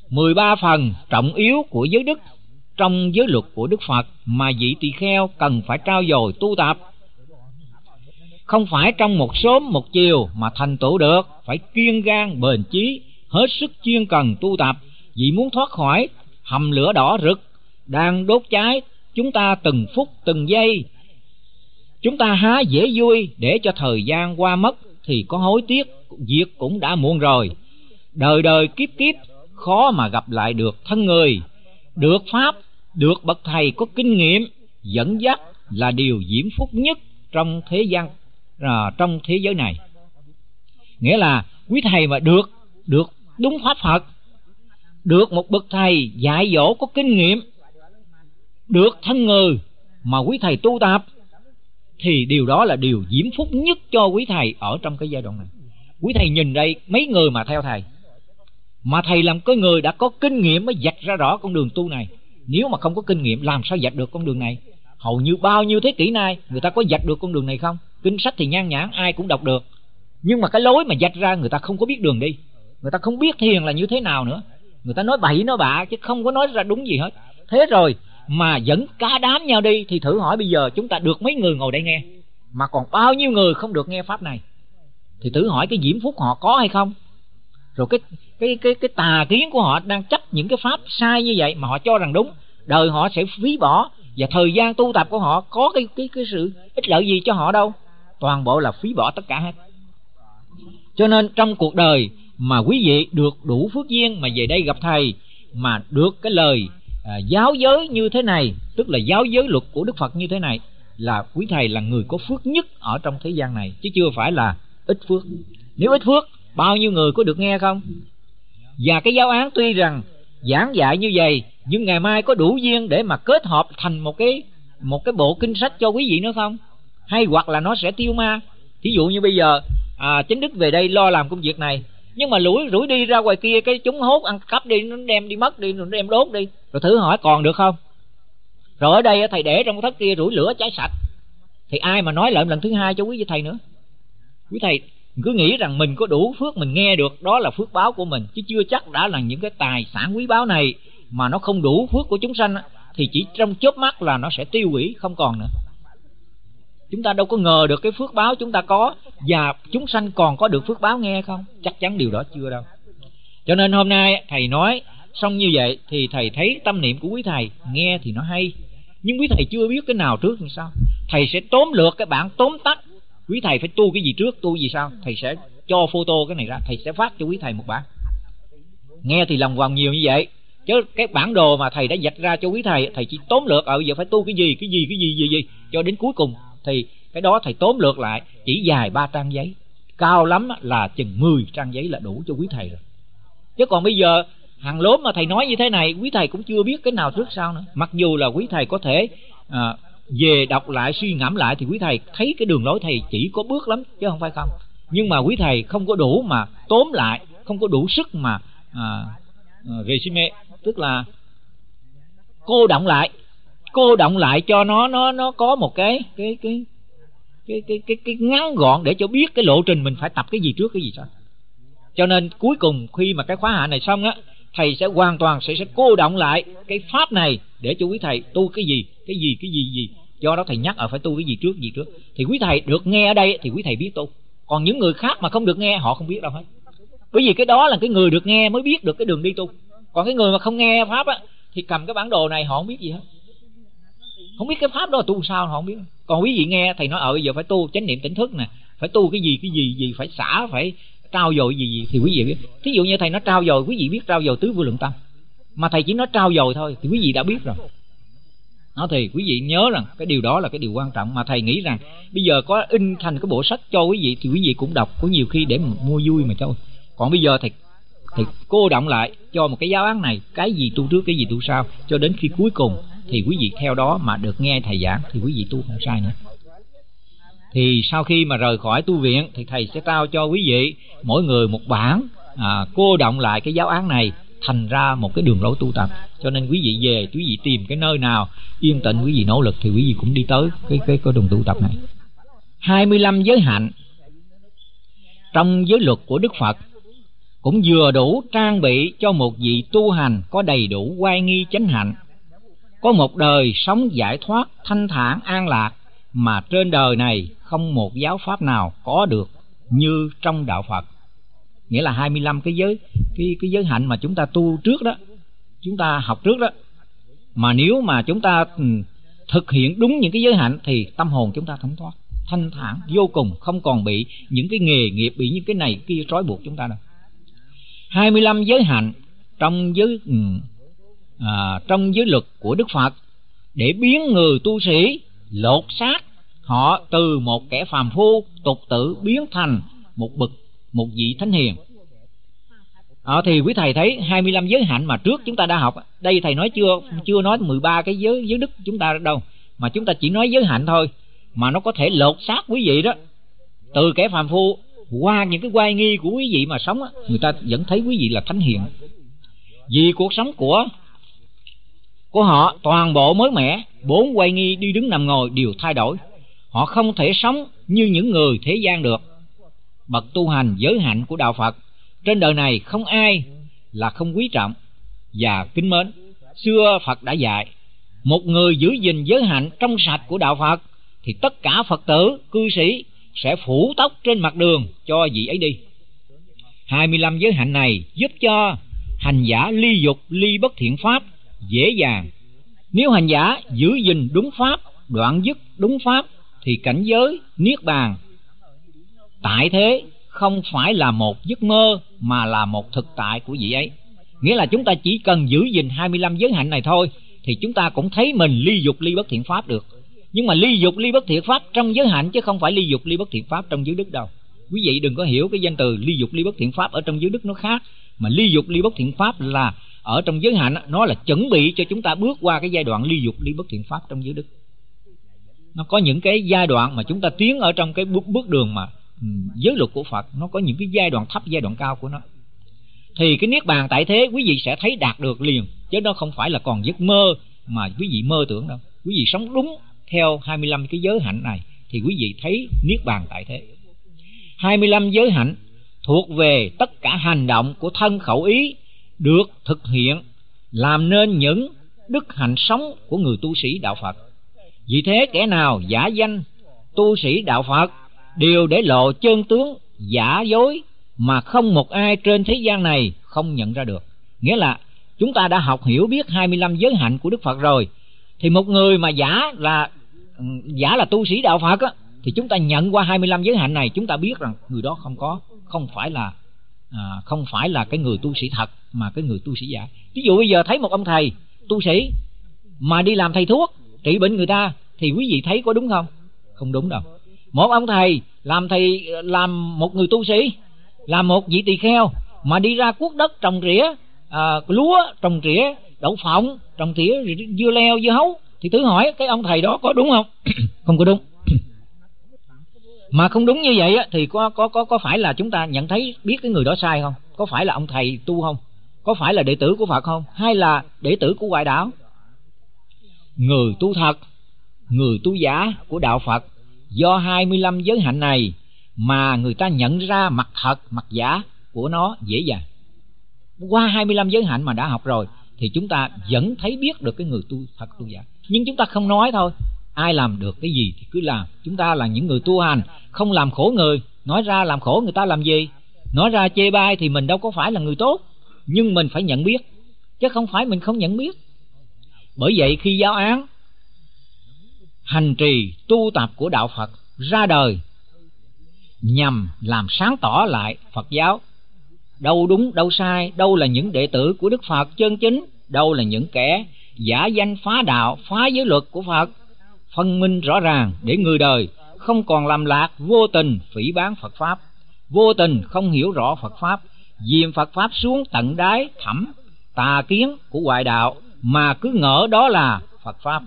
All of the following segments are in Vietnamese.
13 phần trọng yếu của giới đức trong giới luật của Đức Phật mà vị tỳ kheo cần phải trau dồi tu tập. Không phải trong một sớm một chiều mà thành tựu được, phải kiên gan bền chí, hết sức chuyên cần tu tập. Vì muốn thoát khỏi hầm lửa đỏ rực đang đốt cháy chúng ta từng phút từng giây. Chúng ta há dễ vui để cho thời gian qua mất thì có hối tiếc, việc cũng đã muộn rồi. Đời đời kiếp kiếp khó mà gặp lại được thân người. Được pháp, được bậc thầy có kinh nghiệm dẫn dắt là điều diễm phúc nhất trong thế gian, trong thế giới này. Nghĩa là quý thầy mà được đúng pháp Phật, được một bậc thầy dạy dỗ có kinh nghiệm, được thân người mà quý thầy tu tập, thì điều đó là điều diễm phúc nhất cho quý thầy ở trong cái giai đoạn này. Quý thầy nhìn đây mấy người mà theo thầy, mà thầy làm cái người đã có kinh nghiệm mới vạch ra rõ con đường tu này. Nếu mà không có kinh nghiệm làm sao vạch được con đường này? Hầu như bao nhiêu thế kỷ nay người ta có vạch được con đường này không? Kinh sách thì nhan nhản ai cũng đọc được, nhưng mà cái lối mà vạch ra người ta không có biết đường đi. Người ta không biết thiền là như thế nào nữa. Người ta nói bậy nói bạ chứ không có nói ra đúng gì hết. Thế rồi mà dẫn cả đám nhau đi, thì thử hỏi bây giờ chúng ta được mấy người ngồi đây nghe, mà còn bao nhiêu người không được nghe pháp này. Thì thử hỏi cái diễm phúc họ có hay không? Rồi cái tà kiến của họ đang chấp những cái pháp sai như vậy mà họ cho rằng đúng, đời họ sẽ phí bỏ, và thời gian tu tập của họ có cái sự ích lợi gì cho họ đâu, toàn bộ là phí bỏ tất cả hết. Cho nên trong cuộc đời mà quý vị được đủ phước duyên mà về đây gặp thầy, mà được cái lời giáo giới như thế này, tức là giáo giới luật của Đức Phật như thế này, là quý thầy là người có phước nhất ở trong thế gian này, chứ chưa phải là ít phước. Nếu ít phước, bao nhiêu người có được nghe không? Và cái giáo án tuy rằng giảng dạy như vậy, nhưng ngày mai có đủ duyên để mà kết hợp thành một cái bộ kinh sách cho quý vị nữa không? Hay hoặc là nó sẽ tiêu ma. Thí dụ như bây giờ Chánh Đức về đây lo làm công việc này, nhưng mà rủi đi ra ngoài kia cái chúng hốt ăn cắp đi, nó đem đi mất đi, nó đem đốt đi, rồi thử hỏi còn được không? Rồi ở đây thầy để trong cái thất kia rủi lửa cháy sạch, thì ai mà nói lại lần thứ hai cho quý vị thầy nữa? Quý thầy cứ nghĩ rằng mình có đủ phước mình nghe được, đó là phước báo của mình, chứ chưa chắc đã là những cái tài sản quý báu này mà nó không đủ phước của chúng sanh thì chỉ trong chớp mắt là nó sẽ tiêu hủy không còn nữa. Chúng ta đâu có ngờ được cái phước báo chúng ta có, và chúng sanh còn có được phước báo nghe không? Chắc chắn điều đó chưa đâu. Cho nên hôm nay thầy nói xong như vậy thì thầy thấy tâm niệm của quý thầy nghe thì nó hay, nhưng quý thầy chưa biết cái nào trước thì sao. Thầy sẽ tóm lược cái bản tóm tắt quý thầy phải tu cái gì trước, tu gì sau. Thầy sẽ cho photo cái này ra, thầy sẽ phát cho quý thầy một bản. Nghe thì lòng vòng nhiều như vậy, chứ cái bản đồ mà thầy đã vạch ra cho quý thầy, thầy chỉ tóm lược giờ phải tu cái gì cho đến cuối cùng. Thì cái đó thầy tóm lược lại chỉ dài 3 trang giấy, cao lắm là chừng 10 trang giấy là đủ cho quý thầy rồi. Chứ còn bây giờ hàng lốm mà thầy nói như thế này, quý thầy cũng chưa biết cái nào trước sau nữa. Mặc dù là quý thầy có thể về đọc lại suy ngẫm lại thì quý thầy thấy cái đường lối thầy chỉ có bước lắm chứ không phải không. Nhưng mà quý thầy không có đủ mà tóm lại, không có đủ sức mà resume, tức là cô động lại cho nó có một cái ngắn gọn để cho biết cái lộ trình mình phải tập cái gì trước cái gì sau. Cho nên cuối cùng khi mà cái khóa hạ này xong á, thầy sẽ hoàn toàn sẽ cô động lại cái pháp này để cho quý thầy tu cái gì. Do đó thầy nhắc phải tu cái gì trước thì quý thầy được nghe ở đây thì quý thầy biết tu. Còn những người khác mà không được nghe họ không biết đâu hết. Bởi vì cái đó là cái người được nghe mới biết được cái đường đi tu. Còn cái người mà không nghe pháp á thì cầm cái bản đồ này họ không biết gì hết, không biết cái pháp đó là tu sao họ không biết. Còn quý vị nghe thầy nói bây giờ phải tu chánh niệm tỉnh thức nè, phải tu cái gì phải xả, phải trao dồi gì thì quý vị biết. Thí dụ như thầy nói trao dồi, quý vị biết trao dồi tứ vô lượng tâm, mà thầy chỉ nói trao dồi thôi thì quý vị đã biết rồi. Đó thì quý vị nhớ rằng cái điều đó là cái điều quan trọng, mà thầy nghĩ rằng bây giờ có in thành cái bộ sách cho quý vị thì quý vị cũng đọc, có nhiều khi để mua vui mà thôi. Còn bây giờ thầy cô động lại cho một cái giáo án này, cái gì tu trước, cái gì tu sau, cho đến khi cuối cùng thì quý vị theo đó mà được nghe thầy giảng thì quý vị tu không sai nữa. Thì sau khi mà rời khỏi tu viện thì thầy sẽ trao cho quý vị mỗi người một bản cô động lại cái giáo án này thành ra một cái đường lối tu tập. Cho nên quý vị về, quý vị tìm cái nơi nào yên tĩnh quý vị nỗ lực thì quý vị cũng đi tới cái đường tu tập này. 25 giới hạnh trong giới luật của Đức Phật cũng vừa đủ trang bị cho một vị tu hành có đầy đủ oai nghi chánh hạnh, có một đời sống giải thoát thanh thản an lạc mà trên đời này không một giáo pháp nào có được như trong đạo Phật. Nghĩa là 25 cái giới hạnh mà chúng ta tu trước đó, chúng ta học trước đó, mà nếu mà chúng ta thực hiện đúng những cái giới hạnh thì tâm hồn chúng ta thánh thoát, thanh thản vô cùng, không còn bị những cái nghề nghiệp, bị những cái này cái kia trói buộc chúng ta đâu. 25 giới hạnh trong giới luật của Đức Phật để biến người tu sĩ lột xác họ từ một kẻ phàm phu tục tử biến thành một vị thánh hiền. Thì quý thầy thấy 25 giới hạnh mà trước chúng ta đã học, đây thầy nói chưa nói 13 cái giới đức chúng ta đâu, mà chúng ta chỉ nói giới hạnh thôi, mà nó có thể lột xác quý vị đó, từ kẻ phàm phu qua những cái oai nghi của quý vị mà sống á, người ta vẫn thấy quý vị là thánh hiền. Vì cuộc sống của họ toàn bộ mới mẻ, 4 oai nghi đi đứng nằm ngồi đều thay đổi, họ không thể sống như những người thế gian được. Bậc tu hành giới hạnh của đạo Phật trên đời này không ai là không quý trọng và kính mến. Xưa Phật đã dạy, một người giữ gìn giới hạnh trong sạch của đạo Phật thì tất cả Phật tử, cư sĩ sẽ phủ tóc trên mặt đường cho vị ấy đi. 25 giới hạnh này giúp cho hành giả ly dục, ly bất thiện pháp dễ dàng. Nếu hành giả giữ gìn đúng pháp, đoạn dứt đúng pháp thì cảnh giới niết bàn tại thế không phải là một giấc mơ mà là một thực tại của vị ấy. Nghĩa là chúng ta chỉ cần giữ gìn 25 giới hạnh này thôi thì chúng ta cũng thấy mình ly dục, ly bất thiện pháp được. Nhưng mà ly dục, ly bất thiện pháp trong giới hạnh chứ không phải ly dục, ly bất thiện pháp trong giới đức đâu. Quý vị đừng có hiểu cái danh từ ly dục, ly bất thiện pháp ở trong giới đức nó khác. Mà ly dục, ly bất thiện pháp là ở trong giới hạnh, nó là chuẩn bị cho chúng ta bước qua cái giai đoạn ly dục, ly bất thiện pháp trong giới đức. Nó có những cái giai đoạn mà chúng ta tiến ở trong cái bước đường mà giới luật của Phật, nó có những cái giai đoạn thấp, giai đoạn cao của nó. Thì cái niết bàn tại thế quý vị sẽ thấy đạt được liền, chứ nó không phải là còn giấc mơ mà quý vị mơ tưởng đâu. Quý vị sống đúng theo 25 cái giới hạnh này thì quý vị thấy niết bàn tại thế. 25 giới hạnh thuộc về tất cả hành động của thân khẩu ý được thực hiện làm nên những đức hạnh sống của người tu sĩ đạo Phật. Vì thế kẻ nào giả danh tu sĩ đạo Phật đều để lộ chân tướng giả dối mà không một ai trên thế gian này không nhận ra được. Nghĩa là chúng ta đã học hiểu biết 25 giới hạnh của Đức Phật rồi, thì một người mà giả là tu sĩ đạo Phật á, thì chúng ta nhận qua 25 giới hạnh này, chúng ta biết rằng người đó không phải là cái người tu sĩ thật, mà cái người tu sĩ giả. Ví dụ bây giờ thấy một ông thầy tu sĩ mà đi làm thầy thuốc trị bệnh người ta thì quý vị thấy có đúng không? Không đúng đâu. Một ông thầy làm một người tu sĩ, làm một vị tỳ kheo mà đi ra cuốc đất trồng rỉa lúa, trồng rỉa đậu phộng, trồng rỉa dưa leo, dưa hấu, thì thử hỏi cái ông thầy đó có đúng không? Không có đúng. Mà không đúng như vậy á, thì có phải là chúng ta nhận thấy biết cái người đó sai không? Có phải là ông thầy tu không? Có phải là đệ tử của Phật không? Hay là đệ tử của ngoại đạo? Người tu thật, người tu giả của đạo Phật do 25 giới hạnh này mà người ta nhận ra mặt thật, mặt giả của nó dễ dàng. Qua 25 giới hạnh mà đã học rồi thì chúng ta vẫn thấy biết được cái người tu thật, tu giả. Nhưng chúng ta không nói thôi. Ai làm được cái gì thì cứ làm. Chúng ta là những người tu hành, không làm khổ người. Nói ra làm khổ người ta làm gì? Nói ra chê bai thì mình đâu có phải là người tốt. Nhưng mình phải nhận biết, chứ không phải mình không nhận biết. Bởi vậy khi giáo án hành trì tu tập của đạo Phật ra đời nhằm làm sáng tỏ lại Phật giáo, đâu đúng đâu sai, đâu là những đệ tử của Đức Phật chân chính, đâu là những kẻ giả danh phá đạo, phá giới luật của Phật, phân minh rõ ràng để người đời không còn lầm lạc, vô tình phỉ báng Phật Pháp, vô tình không hiểu rõ Phật Pháp, dìm Phật Pháp xuống tận đáy thẳm tà kiến của ngoại đạo mà cứ ngỡ đó là Phật Pháp.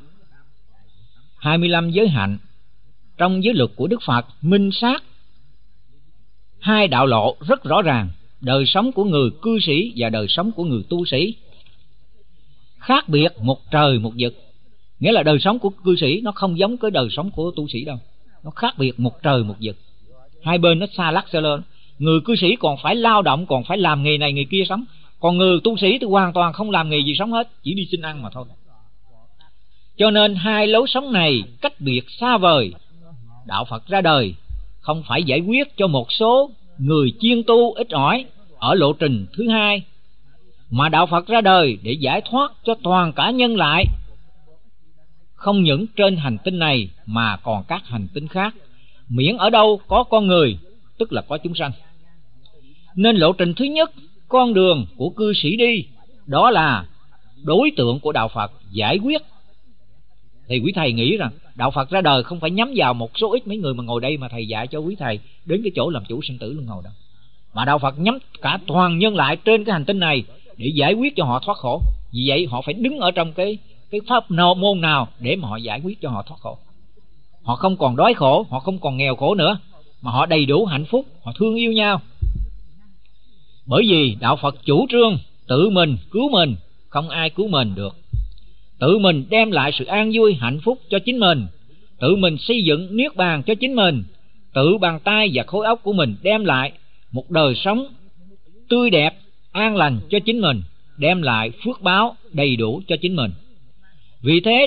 25 giới hạnh trong giới luật của Đức Phật minh sát hai đạo lộ rất rõ ràng, đời sống của người cư sĩ và đời sống của người tu sĩ. Khác biệt một trời một vực. Nghĩa là đời sống của cư sĩ nó không giống cái đời sống của tu sĩ đâu. Nó khác biệt một trời một vực. Hai bên nó xa lắc xa lên. Người cư sĩ còn phải lao động, còn phải làm nghề này nghề kia sống. Còn người tu sĩ thì hoàn toàn không làm nghề gì sống hết, chỉ đi xin ăn mà thôi. Cho nên hai lối sống này cách biệt xa vời. Đạo Phật ra đời không phải giải quyết cho một số người chuyên tu ít ỏi ở lộ trình thứ hai, mà Đạo Phật ra đời để giải thoát cho toàn cả nhân loại, không những trên hành tinh này mà còn các hành tinh khác, miễn ở đâu có con người tức là có chúng sanh. Nên lộ trình thứ nhất, con đường của cư sĩ đi, đó là đối tượng của Đạo Phật giải quyết. Thì quý thầy nghĩ rằng Đạo Phật ra đời không phải nhắm vào một số ít mấy người mà ngồi đây mà thầy dạy cho quý thầy đến cái chỗ làm chủ sinh tử luân hồi đâu, mà Đạo Phật nhắm cả toàn nhân loại trên cái hành tinh này để giải quyết cho họ thoát khổ. Vì vậy họ phải đứng ở trong cái pháp môn nào để mà họ giải quyết cho họ thoát khổ. Họ không còn đói khổ, họ không còn nghèo khổ nữa, mà họ đầy đủ hạnh phúc, họ thương yêu nhau. Bởi vì Đạo Phật chủ trương tự mình cứu mình, không ai cứu mình được. Tự mình đem lại sự an vui hạnh phúc cho chính mình, tự mình xây dựng niết bàn cho chính mình, tự bàn tay và khối óc của mình đem lại một đời sống tươi đẹp an lành cho chính mình, đem lại phước báo đầy đủ cho chính mình. Vì thế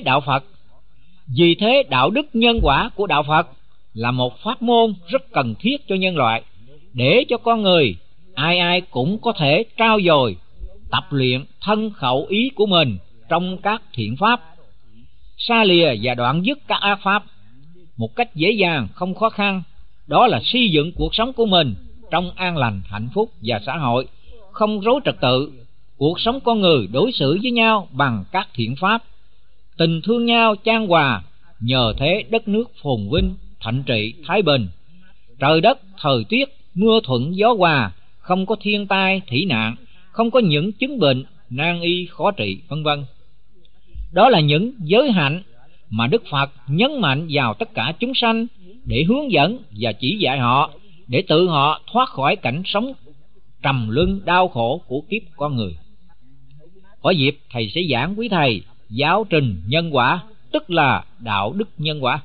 đạo đức nhân quả của Đạo Phật là một pháp môn rất cần thiết cho nhân loại, để cho con người ai ai cũng có thể trau dồi tập luyện thân khẩu ý của mình trong các thiện pháp, xa lìa và đoạn dứt các ác pháp một cách dễ dàng, không khó khăn. Đó là xây dựng cuộc sống của mình trong an lành, hạnh phúc và xã hội không rối trật tự. Cuộc sống con người đối xử với nhau bằng các thiện pháp, tình thương nhau chan hòa, nhờ thế đất nước phồn vinh, thạnh trị, thái bình, trời đất thời tiết mưa thuận gió hòa, không có thiên tai thủy nạn, không có những chứng bệnh nan y khó trị, vân vân. Đó là những giới hạnh mà Đức Phật nhấn mạnh vào tất cả chúng sanh để hướng dẫn và chỉ dạy họ, để tự họ thoát khỏi cảnh sống trầm luân đau khổ của kiếp con người. Có dịp thầy sẽ giảng quý thầy giáo trình nhân quả, tức là đạo đức nhân quả.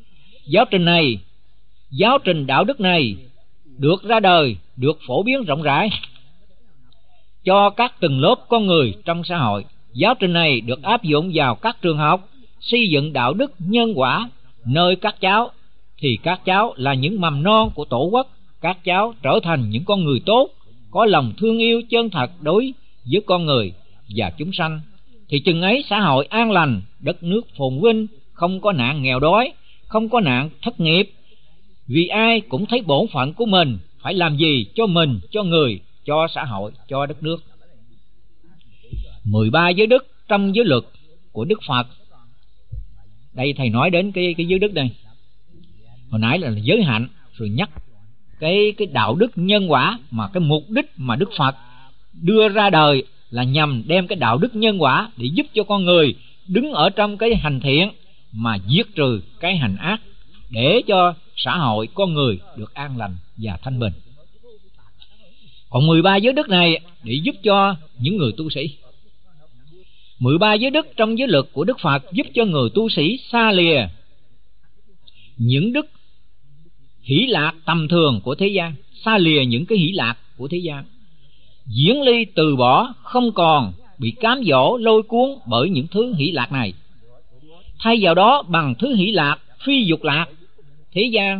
Giáo trình đạo đức này được ra đời, được phổ biến rộng rãi cho các tầng lớp con người trong xã hội. Giáo trình này được áp dụng vào các trường học, xây dựng đạo đức nhân quả nơi các cháu, thì các cháu là những mầm non của tổ quốc. Các cháu trở thành những con người tốt, có lòng thương yêu chân thật đối với con người và chúng sanh, thì chừng ấy xã hội an lành, đất nước phồn vinh, không có nạn nghèo đói, không có nạn thất nghiệp. Vì ai cũng thấy bổn phận của mình phải làm gì cho mình, cho người, cho xã hội, cho đất nước. 13 giới đức trong giới luật của Đức Phật. Đây thầy nói đến cái giới đức đây. Hồi nãy là giới hạnh, rồi nhắc cái đạo đức nhân quả, mà cái mục đích mà Đức Phật đưa ra đời là nhằm đem cái đạo đức nhân quả để giúp cho con người đứng ở trong cái hành thiện mà diệt trừ cái hành ác, để cho xã hội con người được an lành và thanh bình. Còn 13 giới đức này để giúp cho những người tu sĩ. 13 giới đức trong giới luật của Đức Phật giúp cho người tu sĩ xa lìa những đức hỷ lạc tầm thường của thế gian, xa lìa những cái hỷ lạc của thế gian, diễn ly từ bỏ, không còn bị cám dỗ lôi cuốn bởi những thứ hỷ lạc này. Thay vào đó bằng thứ hỷ lạc phi dục lạc thế gian.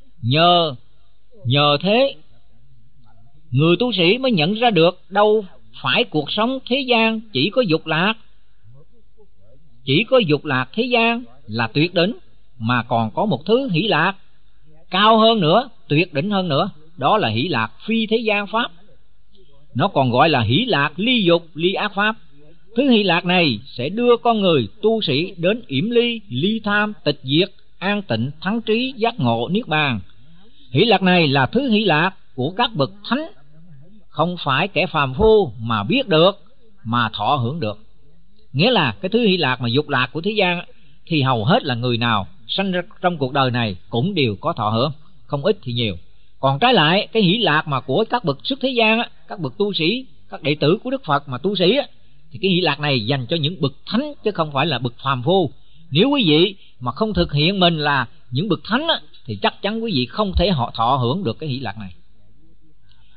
Nhờ thế người tu sĩ mới nhận ra được đâu phải cuộc sống thế gian chỉ có dục lạc, chỉ có dục lạc thế gian là tuyệt đỉnh, mà còn có một thứ hỷ lạc cao hơn nữa, tuyệt đỉnh hơn nữa, đó là hỷ lạc phi thế gian pháp. Nó còn gọi là hỷ lạc ly dục ly ác pháp. Thứ hỷ lạc này sẽ đưa con người tu sĩ đến yểm ly, ly tham, tịch diệt, an tịnh, thắng trí, giác ngộ, niết bàn. Hỷ lạc này là thứ hỷ lạc của các bậc thánh, không phải kẻ phàm phu mà biết được, mà thọ hưởng được. Nghĩa là cái thứ hỷ lạc mà dục lạc của thế gian thì hầu hết là người nào sanh ra trong cuộc đời này cũng đều có thọ hưởng, không ít thì nhiều. Còn trái lại cái hỷ lạc mà của các bậc xuất thế gian, các bậc tu sĩ, các đệ tử của Đức Phật mà tu sĩ, thì cái hỷ lạc này dành cho những bậc thánh chứ không phải là bậc phàm phu. Nếu quý vị mà không thực hiện mình là những bậc thánh thì chắc chắn quý vị không thể họ thọ hưởng được cái hỷ lạc này.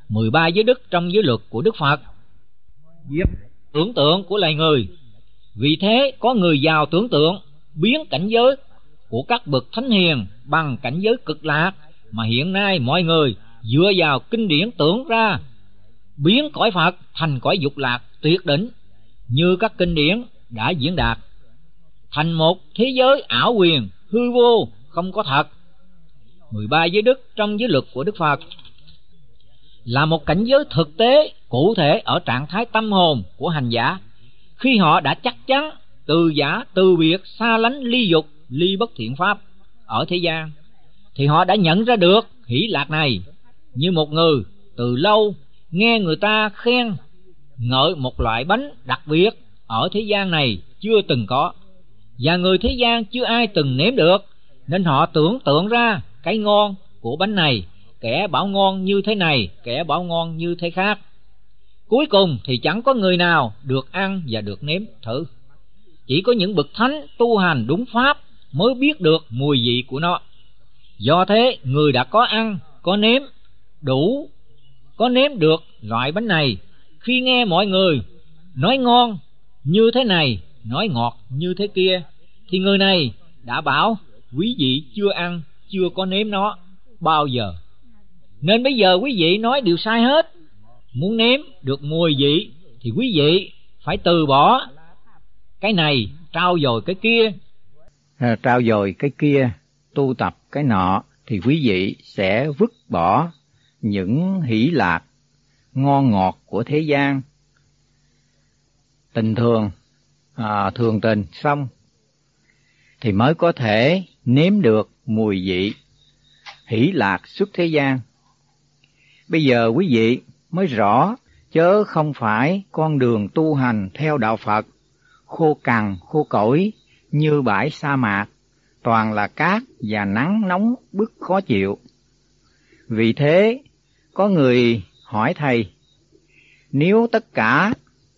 13 giới đức trong giới luật của Đức Phật, giết tưởng tượng của loài người. Vì thế có người giàu tưởng tượng biến cảnh giới của các bậc thánh hiền bằng cảnh giới cực lạc mà hiện nay mọi người dựa vào kinh điển tưởng ra, biến cõi Phật thành cõi dục lạc tuyệt đỉnh như các kinh điển đã diễn đạt, thành một thế giới ảo quyền hư vô không có thật. 13 giới đức trong giới luật của Đức Phật là một cảnh giới thực tế cụ thể ở trạng thái tâm hồn của hành giả khi họ đã chắc chắn từ giả từ biệt xa lánh ly dục ly bất thiện pháp ở thế gian, thì họ đã nhận ra được hỷ lạc này như một người từ lâu nghe người ta khen ngợi một loại bánh đặc biệt ở thế gian này chưa từng có, và người thế gian chưa ai từng nếm được, nên họ tưởng tượng ra cái ngon của bánh này, kẻ bảo ngon như thế này, kẻ bảo ngon như thế khác. Cuối cùng thì chẳng có người nào được ăn và được nếm thử. Chỉ có những bậc thánh tu hành đúng pháp mới biết được mùi vị của nó. Do thế, người đã có ăn, có nếm đủ, có nếm được loại bánh này, khi nghe mọi người nói ngon như thế này, nói ngọt như thế kia, thì người này đã bảo quý vị chưa ăn, chưa có nếm nó bao giờ. Nên bây giờ quý vị nói đều sai hết. Muốn nếm được mùi vị thì quý vị phải từ bỏ cái này, trau dồi cái kia. Trau dồi cái kia, tu tập cái nọ, thì quý vị sẽ vứt bỏ những hỷ lạc ngon ngọt của thế gian. Tình thường, thường tình xong thì mới có thể nếm được mùi vị hỷ lạc xuất thế gian. Bây giờ quý vị mới rõ, chớ không phải con đường tu hành theo đạo Phật khô cằn khô cỏi như bãi sa mạc, toàn là cát và nắng nóng bức khó chịu. Vì thế có người hỏi thầy, nếu tất cả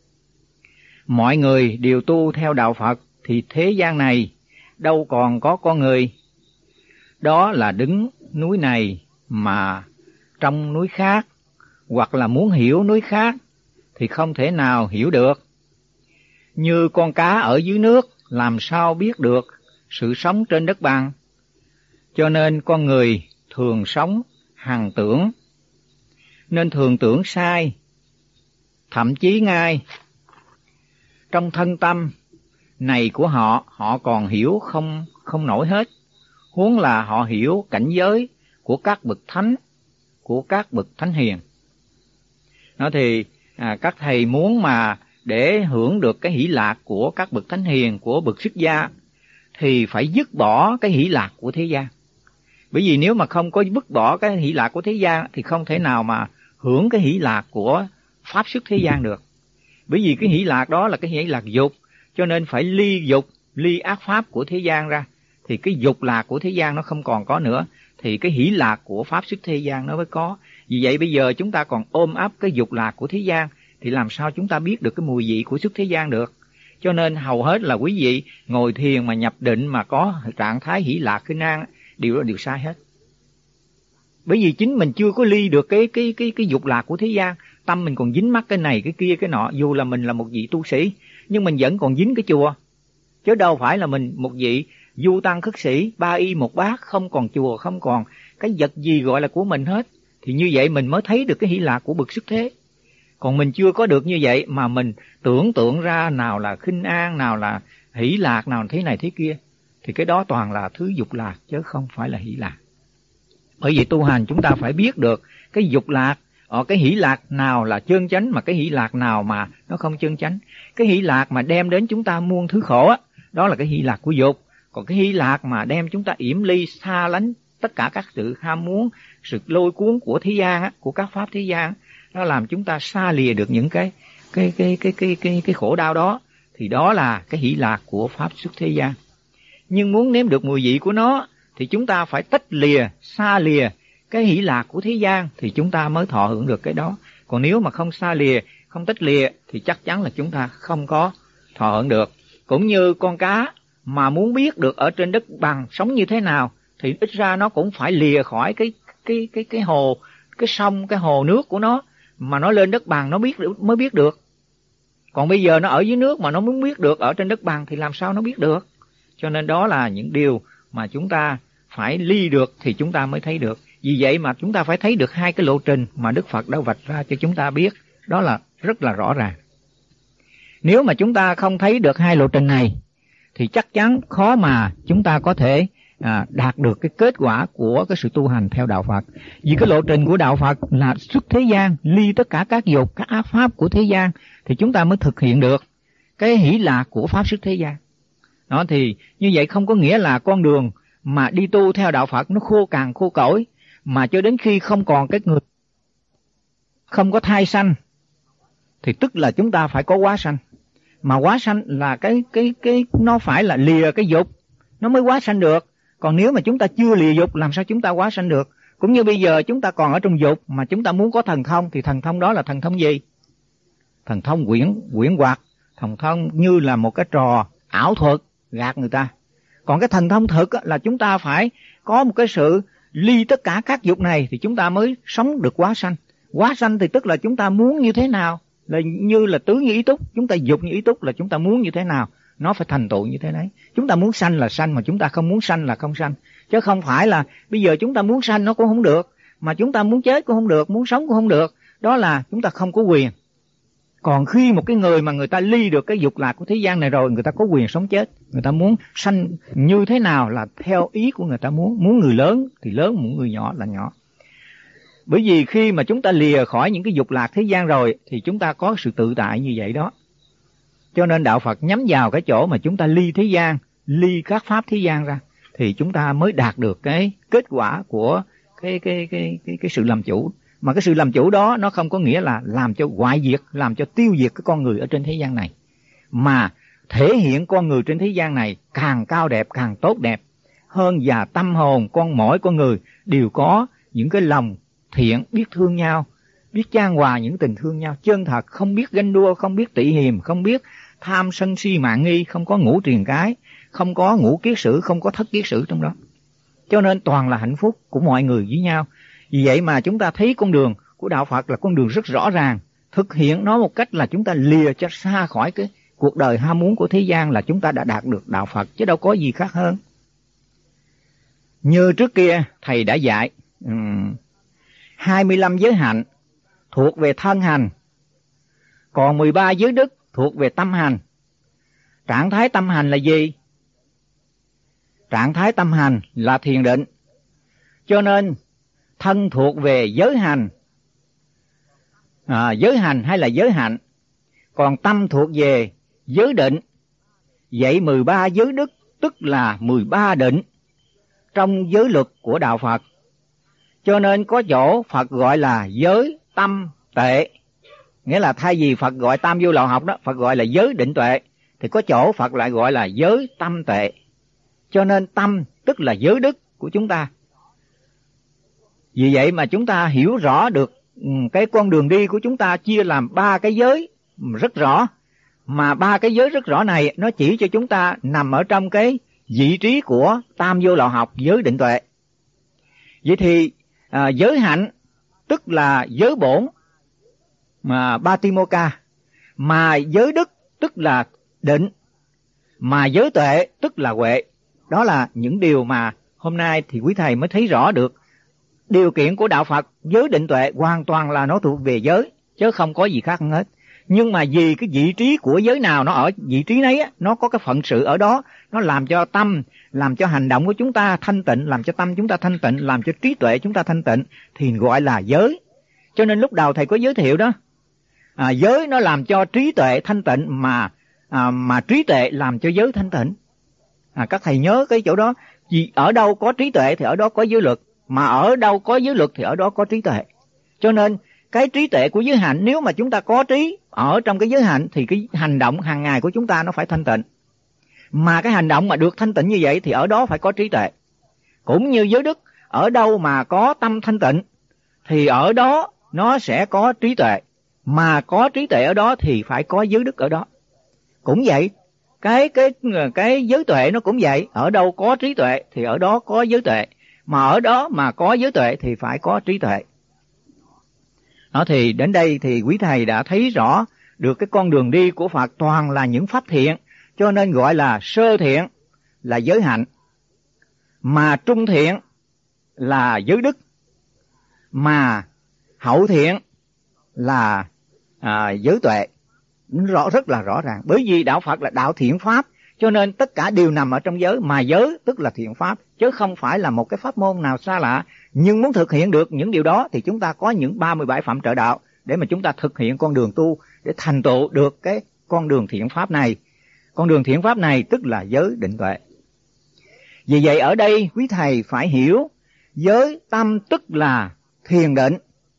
mọi người đều tu theo đạo Phật thì thế gian này đâu còn có con người. Đó là đứng núi này mà trong núi khác, hoặc là muốn hiểu núi khác thì không thể nào hiểu được. Như con cá ở dưới nước làm sao biết được sự sống trên đất bằng. Cho nên con người thường sống hằng tưởng, nên thường tưởng sai, thậm chí ngay trong thân tâm này của họ còn hiểu không nổi hết, huống là họ hiểu cảnh giới của các bậc thánh, của các bậc thánh hiền. Nó thì các thầy muốn mà để hưởng được cái hỷ lạc của các bậc thánh hiền, của bậc xuất gia, thì phải dứt bỏ cái hỷ lạc của thế gian. Bởi vì nếu mà không có vứt bỏ cái hỷ lạc của thế gian thì không thể nào mà hưởng cái hỷ lạc của pháp xuất thế gian được. Bởi vì cái hỷ lạc đó là cái hỷ lạc dục, cho nên phải ly dục, ly ác pháp của thế gian ra, thì cái dục lạc của thế gian nó không còn có nữa, thì cái hỷ lạc của pháp xuất thế gian nó mới có. Vì vậy bây giờ chúng ta còn ôm ấp cái dục lạc của thế gian, thì làm sao chúng ta biết được cái mùi vị của xuất thế gian được. Cho nên hầu hết là quý vị ngồi thiền mà nhập định mà có trạng thái hỷ lạc khinh an, điều đó đều sai hết. Bởi vì chính mình chưa có ly được cái dục lạc của thế gian, tâm mình còn dính mắc cái này cái kia cái nọ. Dù là mình là một vị tu sĩ nhưng mình vẫn còn dính cái chùa, chứ đâu phải là mình một vị du tăng khất sĩ ba y một bát, không còn chùa, không còn cái vật gì gọi là của mình hết. Thì như vậy mình mới thấy được cái hỷ lạc của bậc xuất thế. Còn mình chưa có được như vậy mà mình tưởng tượng ra nào là khinh an, nào là hỷ lạc, nào là thế này thế kia, thì cái đó toàn là thứ dục lạc chứ không phải là hỷ lạc. Bởi vì tu hành chúng ta phải biết được cái dục lạc, cái hỷ lạc nào là chân chánh mà cái hỷ lạc nào mà nó không chân chánh. Cái hỷ lạc mà đem đến chúng ta muôn thứ khổ á, đó là cái hỷ lạc của dục. Còn cái hỷ lạc mà đem chúng ta yểm ly xa lánh tất cả các sự ham muốn, sự lôi cuốn của thế gian á, của các pháp thế gian, nó làm chúng ta xa lìa được những cái khổ đau đó, thì đó là cái hỷ lạc của pháp xuất thế gian. Nhưng muốn nếm được mùi vị của nó thì chúng ta phải tách lìa, xa lìa cái hỷ lạc của thế gian thì chúng ta mới thọ hưởng được cái đó. Còn nếu mà không xa lìa, không tách lìa thì chắc chắn là chúng ta không có thọ hưởng được. Cũng như con cá mà muốn biết được ở trên đất bằng sống như thế nào thì ít ra nó cũng phải lìa khỏi cái hồ cái sông, cái hồ nước của nó, mà nó lên đất bằng nó mới biết được. Còn bây giờ nó ở dưới nước mà nó muốn biết được ở trên đất bằng thì làm sao nó biết được. Cho nên đó là những điều mà chúng ta phải ly được thì chúng ta mới thấy được. Vì vậy mà chúng ta phải thấy được hai cái lộ trình mà Đức Phật đã vạch ra cho chúng ta biết. Đó là rất là rõ ràng. Nếu mà chúng ta không thấy được hai lộ trình này thì chắc chắn khó mà chúng ta có thể đạt được cái kết quả của cái sự tu hành theo đạo Phật. Vì cái lộ trình của đạo Phật là xuất thế gian, ly tất cả các dục, các ác pháp của thế gian, thì chúng ta mới thực hiện được cái hỷ lạc của pháp xuất thế gian. Đó, thì như vậy không có nghĩa là con đường mà đi tu theo đạo Phật nó khô cằn khô cỏi, mà cho đến khi không còn cái người, không có thai sanh, thì tức là chúng ta phải có hóa sanh. Mà hóa sanh là cái nó phải là lìa cái dục nó mới hóa sanh được. Còn nếu mà chúng ta chưa lìa dục làm sao chúng ta hóa sanh được? Cũng như bây giờ chúng ta còn ở trong dục mà chúng ta muốn có thần thông, thì thần thông đó là thần thông gì? Thần thông quyển hoặc, thần thông như là một cái trò ảo thuật gạt người ta. Còn cái thần thông thực là chúng ta phải có một cái sự ly tất cả các dục này thì chúng ta mới sống được hóa sanh. Hóa sanh thì tức là chúng ta muốn như thế nào, là như là tứ như ý túc, chúng ta dục như ý túc là chúng ta muốn như thế nào, nó phải thành tựu như thế đấy. Chúng ta muốn sanh là sanh, mà chúng ta không muốn sanh là không sanh. Chứ không phải là bây giờ chúng ta muốn sanh nó cũng không được, mà chúng ta muốn chết cũng không được, muốn sống cũng không được. Đó là chúng ta không có quyền. Còn khi một cái người mà người ta ly được cái dục lạc của thế gian này rồi, người ta có quyền sống chết. Người ta muốn sanh như thế nào là theo ý của người ta muốn. Muốn người lớn thì lớn, muốn người nhỏ là nhỏ. Bởi vì khi mà chúng ta lìa khỏi những cái dục lạc thế gian rồi thì chúng ta có sự tự tại như vậy đó. Cho nên đạo Phật nhắm vào cái chỗ mà chúng ta ly thế gian, ly các pháp thế gian ra, thì chúng ta mới đạt được cái kết quả của cái sự làm chủ. Mà cái sự làm chủ đó nó không có nghĩa là làm cho hoại diệt, làm cho tiêu diệt cái con người ở trên thế gian này, mà thể hiện con người trên thế gian này càng cao đẹp, càng tốt đẹp hơn. Và tâm hồn mỗi con người đều có những cái lòng thiện, biết thương nhau, biết chan hòa những tình thương nhau chân thật, không biết ganh đua, không biết tị hiềm, không biết tham sân si mạn nghi, không có ngũ triền cái, không có ngũ kiết sử, không có thất kiết sử trong đó. Cho nên toàn là hạnh phúc của mọi người với nhau. Vì vậy mà chúng ta thấy con đường của đạo Phật là con đường rất rõ ràng, thực hiện nó một cách là chúng ta lìa cho xa khỏi cái cuộc đời ham muốn của thế gian, là chúng ta đã đạt được đạo Phật, chứ đâu có gì khác hơn. Như trước kia thầy đã dạy 25 giới hạnh thuộc về thân hành, còn 13 giới đức thuộc về tâm hành. Trạng thái tâm hành là gì? Trạng thái tâm hành là thiền định. Cho nên thân thuộc về giới hành, giới hành hay là giới hạnh, còn tâm thuộc về giới định. Vậy 13 giới đức tức là 13 định trong giới luật của đạo Phật. Cho nên có chỗ Phật gọi là giới tâm tệ, nghĩa là thay vì Phật gọi tam vô lậu học đó, Phật gọi là giới định tuệ, thì có chỗ Phật lại gọi là giới tâm tệ. Cho nên tâm tức là giới đức của chúng ta. Vì vậy mà chúng ta hiểu rõ được cái con đường đi của chúng ta chia làm 3 cái giới rất rõ. Mà 3 cái giới rất rõ này nó chỉ cho chúng ta nằm ở trong cái vị trí của tam vô lậu học, giới định tuệ. Vậy thì giới hạnh tức là giới bổn mà Patimokkha, mà giới đức tức là định, mà giới tuệ tức là huệ. Đó là những điều mà hôm nay thì quý thầy mới thấy rõ được. Điều kiện của đạo Phật, giới định tuệ hoàn toàn là nó thuộc về giới, chứ không có gì khác hết. Nhưng mà vì cái vị trí của giới nào nó ở vị trí đấy, nó có cái phận sự ở đó, nó làm cho tâm, làm cho hành động của chúng ta thanh tịnh, làm cho tâm chúng ta thanh tịnh, làm cho trí tuệ chúng ta thanh tịnh, thì gọi là giới. Cho nên lúc đầu thầy có giới thiệu đó, giới nó làm cho trí tuệ thanh tịnh, mà trí tuệ làm cho giới thanh tịnh. Các thầy nhớ cái chỗ đó, vì ở đâu có trí tuệ thì ở đó có giới luật, mà ở đâu có giới luật thì ở đó có trí tuệ. Cho nên cái trí tuệ của giới hạnh, nếu mà chúng ta có trí ở trong cái giới hạnh thì cái hành động hàng ngày của chúng ta nó phải thanh tịnh. Mà cái hành động mà được thanh tịnh như vậy thì ở đó phải có trí tuệ. Cũng như giới đức, ở đâu mà có tâm thanh tịnh thì ở đó nó sẽ có trí tuệ. Mà có trí tuệ ở đó thì phải có giới đức ở đó. Cũng vậy, cái giới tuệ nó cũng vậy, ở đâu có trí tuệ thì ở đó có giới tuệ, mà ở đó mà có giới tuệ thì phải có trí tuệ. Đó thì đến đây thì quý thầy đã thấy rõ được cái con đường đi của Phật toàn là những pháp thiện, cho nên gọi là sơ thiện là giới hạnh, mà trung thiện là giới đức, mà hậu thiện là giới tuệ. Rất là rõ ràng. Bởi vì đạo Phật là đạo thiện pháp, cho nên tất cả đều nằm ở trong giới, mà giới tức là thiện pháp, chứ không phải là một cái pháp môn nào xa lạ. Nhưng muốn thực hiện được những điều đó thì chúng ta có những 37 phẩm trợ đạo để mà chúng ta thực hiện con đường tu, để thành tựu được cái con đường thiện pháp này. Con đường thiện pháp này tức là giới định tuệ. Vì vậy ở đây quý thầy phải hiểu giới tâm tức là thiền định,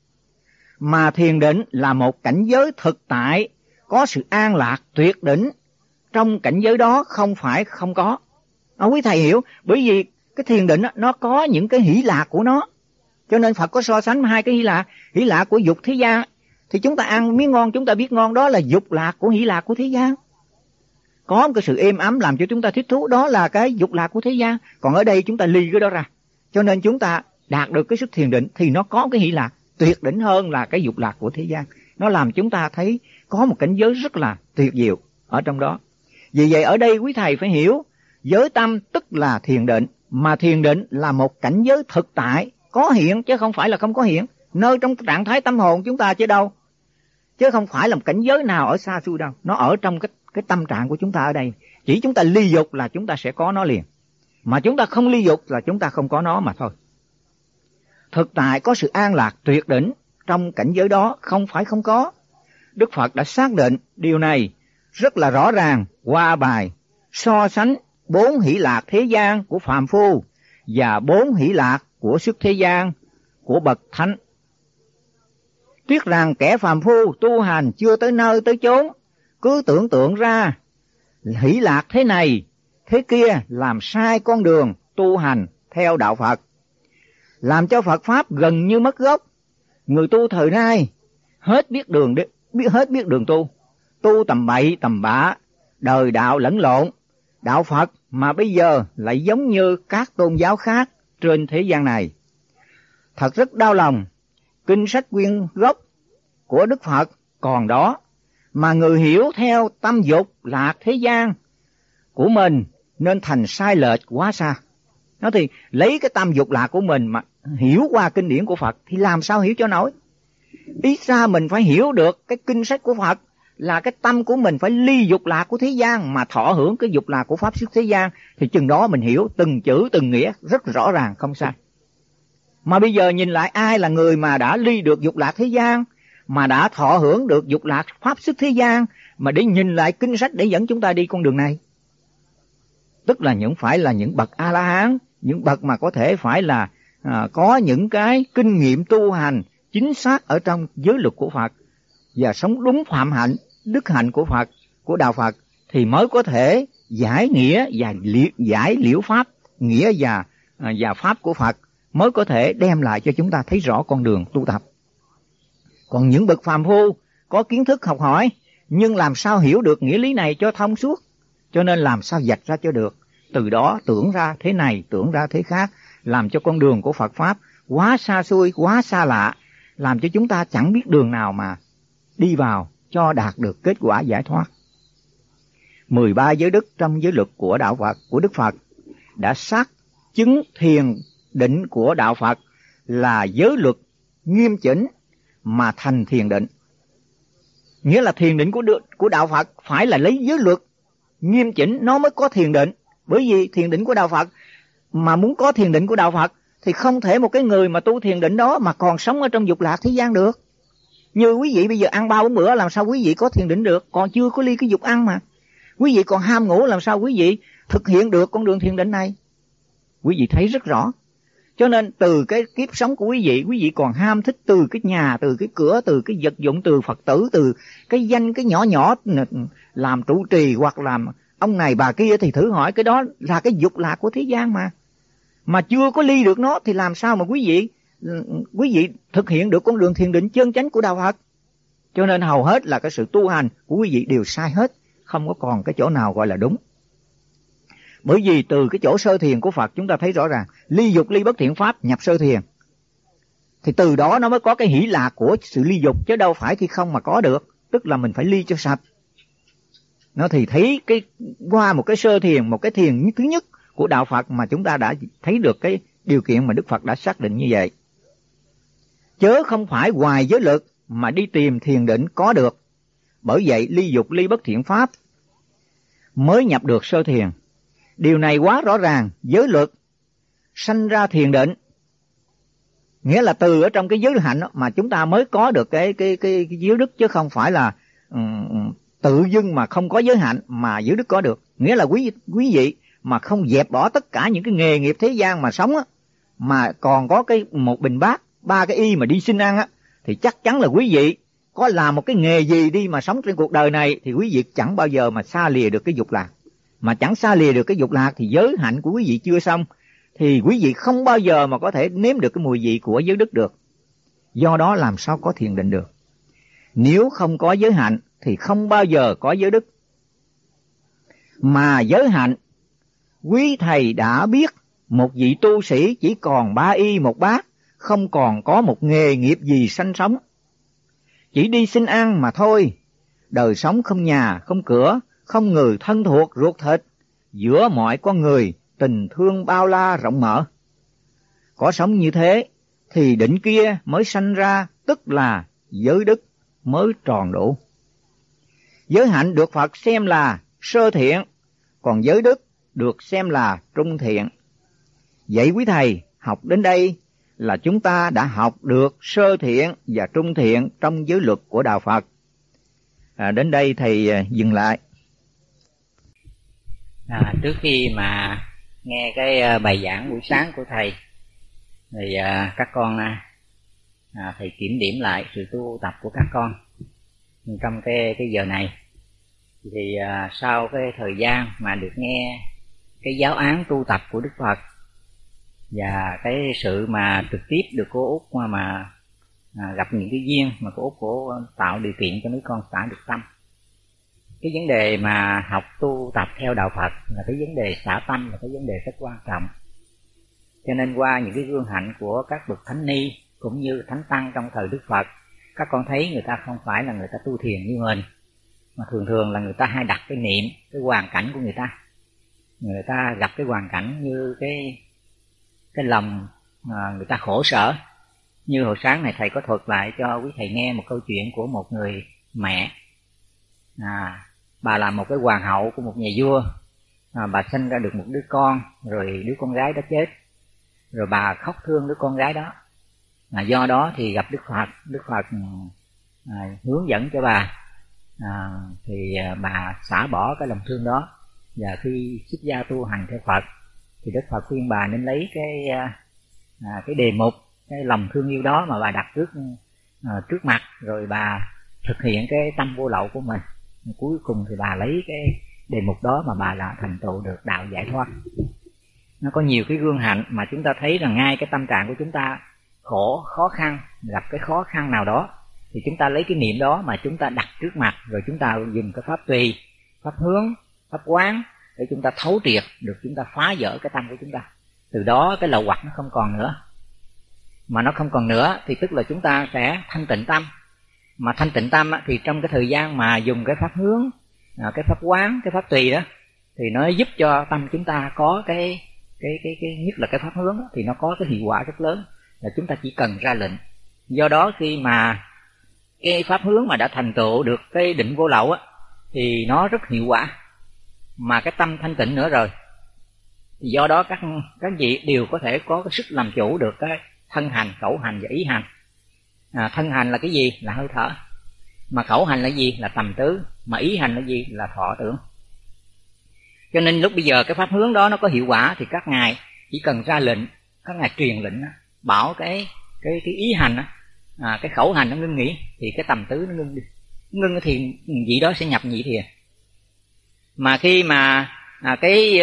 mà thiền định là một cảnh giới thực tại, có sự an lạc tuyệt đỉnh. Trong cảnh giới đó không phải không có. Quý thầy hiểu, bởi vì cái thiền định nó có những cái hỷ lạc của nó, cho nên Phật có so sánh hai cái hỷ lạc. Hỷ lạc của dục thế gian thì chúng ta ăn miếng ngon chúng ta biết ngon, đó là dục lạc của hỷ lạc của thế gian. Có một cái sự êm ấm làm cho chúng ta thích thú, đó là cái dục lạc của thế gian. Còn ở đây chúng ta ly cái đó ra, cho nên chúng ta đạt được cái sức thiền định thì nó có cái hỷ lạc tuyệt đỉnh hơn là cái dục lạc của thế gian. Nó làm chúng ta thấy có một cảnh giới rất là tuyệt diệu ở trong đó. Vì vậy ở đây quý thầy phải hiểu giới tâm tức là thiền định, mà thiền định là một cảnh giới thực tại, có hiện chứ không phải là không có hiện, nơi trong trạng thái tâm hồn chúng ta chứ đâu, chứ không phải là một cảnh giới nào ở xa xôi đâu. Nó ở trong cái tâm trạng của chúng ta ở đây. Chỉ chúng ta ly dục là chúng ta sẽ có nó liền, mà chúng ta không ly dục là chúng ta không có nó mà thôi. Thực tại có sự an lạc tuyệt đỉnh trong cảnh giới đó, không phải không có. Đức Phật đã xác định điều này rất là rõ ràng qua bài so sánh 4 hỷ lạc thế gian của phàm phu và 4 hỷ lạc của xuất thế gian của bậc thánh. Tiếc rằng kẻ phàm phu tu hành chưa tới nơi tới chốn, cứ tưởng tượng ra hỷ lạc thế này thế kia, làm sai con đường tu hành theo đạo Phật, làm cho Phật pháp gần như mất gốc. Người tu thời nay hết biết đường tu tầm bậy tầm bạ, đời đạo lẫn lộn. Đạo Phật mà bây giờ lại giống như các tôn giáo khác trên thế gian này. Thật rất đau lòng, kinh sách nguyên gốc của Đức Phật còn đó, mà người hiểu theo tâm dục lạc thế gian của mình nên thành sai lệch quá xa. Nó thì lấy cái tâm dục lạc của mình mà hiểu qua kinh điển của Phật thì làm sao hiểu cho nổi. Ít ra mình phải hiểu được cái kinh sách của Phật là cái tâm của mình phải ly dục lạc của thế gian mà thọ hưởng cái dục lạc của pháp xuất thế gian, thì chừng đó mình hiểu từng chữ từng nghĩa rất rõ ràng không sai. Mà bây giờ nhìn lại ai là người mà đã ly được dục lạc thế gian, mà đã thọ hưởng được dục lạc pháp xuất thế gian, mà để nhìn lại kinh sách để dẫn chúng ta đi con đường này? Tức là phải là những bậc A-la-hán, những bậc mà có thể phải là có những cái kinh nghiệm tu hành chính xác ở trong giới luật của Phật và sống đúng phạm hạnh, đức hạnh của Phật, của đạo Phật, thì mới có thể giải nghĩa và giải liễu pháp, nghĩa và pháp của Phật, mới có thể đem lại cho chúng ta thấy rõ con đường tu tập. Còn những bậc phàm phu có kiến thức học hỏi nhưng làm sao hiểu được nghĩa lý này cho thông suốt, cho nên làm sao vạch ra cho được, từ đó tưởng ra thế này, tưởng ra thế khác, làm cho con đường của Phật pháp quá xa xôi, quá xa lạ, làm cho chúng ta chẳng biết đường nào mà đi vào cho đạt được kết quả giải thoát. 13 giới đức trong giới luật của đạo Phật, của Đức Phật đã xác chứng thiền định của đạo Phật là giới luật nghiêm chỉnh mà thành thiền định. Nghĩa là thiền định của đạo Phật phải là lấy giới luật nghiêm chỉnh nó mới có thiền định. Bởi vì thiền định của đạo Phật, mà muốn có thiền định của đạo Phật thì không thể một cái người mà tu thiền định đó mà còn sống ở trong dục lạc thế gian được. Như quý vị bây giờ ăn 3-4 bữa làm sao quý vị có thiền định được, còn chưa có ly cái dục ăn mà. Quý vị còn ham ngủ làm sao quý vị thực hiện được con đường thiền định này. Quý vị thấy rất rõ. Cho nên từ cái kiếp sống của quý vị còn ham thích từ cái nhà, từ cái cửa, từ cái vật dụng, từ Phật tử, từ cái danh cái nhỏ nhỏ làm trụ trì hoặc làm ông này bà kia, thì thử hỏi cái đó là cái dục lạc của thế gian mà chưa có ly được nó thì làm sao mà quý vị thực hiện được con đường thiền định chân chánh của đạo Phật. Cho nên hầu hết là cái sự tu hành của quý vị đều sai hết, không có còn cái chỗ nào gọi là đúng. Bởi vì từ cái chỗ sơ thiền của Phật chúng ta thấy rõ ràng, ly dục ly bất thiện pháp nhập sơ thiền. Thì từ đó nó mới có cái hỷ lạc của sự ly dục, chứ đâu phải khi không mà có được. Tức là mình phải ly cho sạch. Nó thì thấy cái qua một cái sơ thiền, một cái thiền thứ nhất của đạo Phật mà chúng ta đã thấy được cái điều kiện mà Đức Phật đã xác định như vậy. Chớ không phải hoài giới lực mà đi tìm thiền định có được. Bởi vậy ly dục ly bất thiện pháp mới nhập được sơ thiền. Điều này quá rõ ràng, giới luật sanh ra thiền định. Nghĩa là từ ở trong cái giới hạnh mà chúng ta mới có được cái giới đức, chứ không phải là tự dưng mà không có giới hạnh mà giới đức có được. Nghĩa là quý vị mà không dẹp bỏ tất cả những cái nghề nghiệp thế gian mà sống á, mà còn có cái một bình bát, 3 cái y mà đi xin ăn á, thì chắc chắn là quý vị có làm một cái nghề gì đi mà sống trên cuộc đời này thì quý vị chẳng bao giờ mà xa lìa được cái dục lạc. Mà chẳng xa lìa được cái dục lạc thì giới hạnh của quý vị chưa xong, thì quý vị không bao giờ mà có thể nếm được cái mùi vị của giới đức được. Do đó làm sao có thiền định được? Nếu không có giới hạnh thì không bao giờ có giới đức. Mà giới hạnh, quý thầy đã biết một vị tu sĩ chỉ còn 3 y 1 bát, không còn có một nghề nghiệp gì sanh sống, chỉ đi xin ăn mà thôi. Đời sống không nhà, không cửa, không người thân thuộc ruột thịt, giữa mọi con người tình thương bao la rộng mở. Có sống như thế thì định kia mới sanh ra, tức là giới đức mới tròn đủ. Giới hạnh được Phật xem là sơ thiện, còn giới đức được xem là trung thiện. Vậy quý thầy, học đến đây là chúng ta đã học được sơ thiện và trung thiện trong giới luật của Đạo Phật. Đến đây thầy dừng lại. Trước khi mà nghe cái bài giảng buổi sáng của thầy thì các con thầy kiểm điểm lại sự tu tập của các con trong cái giờ này. Thì sau cái thời gian mà được nghe cái giáo án tu tập của Đức Phật và cái sự mà trực tiếp được cô Út mà gặp những cái duyên mà cô Út của tạo điều kiện cho mấy con xả được tâm. Cái vấn đề mà học tu tập theo đạo Phật là cái vấn đề xả tâm, là cái vấn đề rất quan trọng. Cho nên qua những cái gương hạnh của các bậc thánh ni cũng như thánh tăng trong thời Đức Phật, các con thấy người ta không phải là người ta tu thiền như mình, mà thường thường là người ta hay đặt cái niệm, cái hoàn cảnh của người ta. Người ta gặp cái hoàn cảnh như cái lòng người ta khổ sở. Như hồi sáng này thầy có thuật lại cho quý thầy nghe một câu chuyện của một người mẹ. Bà là một cái hoàng hậu của một nhà vua. Bà sinh ra được một đứa con, rồi đứa con gái đó chết. Rồi bà khóc thương đứa con gái đó. Do đó thì gặp Đức Phật hướng dẫn cho bà. Thì bà xả bỏ cái lòng thương đó. Và khi xuất gia tu hành theo Phật thì Đức Phật khuyên bà nên lấy cái đề mục, cái lòng thương yêu đó mà bà đặt trước mặt, rồi bà thực hiện cái tâm vô lậu của mình. Cuối cùng thì bà lấy cái đề mục đó mà bà là thành tựu được đạo giải thoát. Nó có nhiều cái gương hạnh mà chúng ta thấy rằng ngay cái tâm trạng của chúng ta khổ, khó khăn, gặp cái khó khăn nào đó thì chúng ta lấy cái niệm đó mà chúng ta đặt trước mặt, rồi chúng ta dùng cái pháp tùy, pháp hướng, pháp quán để chúng ta thấu triệt được, chúng ta phá vỡ cái tâm của chúng ta. Từ đó cái lậu hoặc nó không còn nữa. Mà nó không còn nữa thì tức là chúng ta sẽ thanh tịnh tâm. Mà thanh tịnh tâm thì trong cái thời gian mà dùng cái pháp hướng, cái pháp quán, cái pháp tùy đó, thì nó giúp cho tâm chúng ta có cái nhất là cái pháp hướng đó, thì nó có cái hiệu quả rất lớn, là chúng ta chỉ cần ra lệnh. Do đó khi mà cái pháp hướng mà đã thành tựu được cái định vô lậu á, thì nó rất hiệu quả. Mà cái tâm thanh tịnh nữa rồi, thì do đó các vị đều có thể có cái sức làm chủ được cái thân hành, khẩu hành và ý hành. Thân hành là cái gì? Là hơi thở. Mà khẩu hành là gì? Là tầm tứ. Mà ý hành là gì? Là thọ tưởng. Cho nên lúc bây giờ cái pháp hướng đó nó có hiệu quả thì các ngài chỉ cần ra lệnh, các ngài truyền lệnh bảo cái ý hành cái khẩu hành nó ngưng nghỉ, thì cái tầm tứ nó ngưng đi. Ngưng thì vị đó sẽ nhập nhị thiền. Mà khi mà cái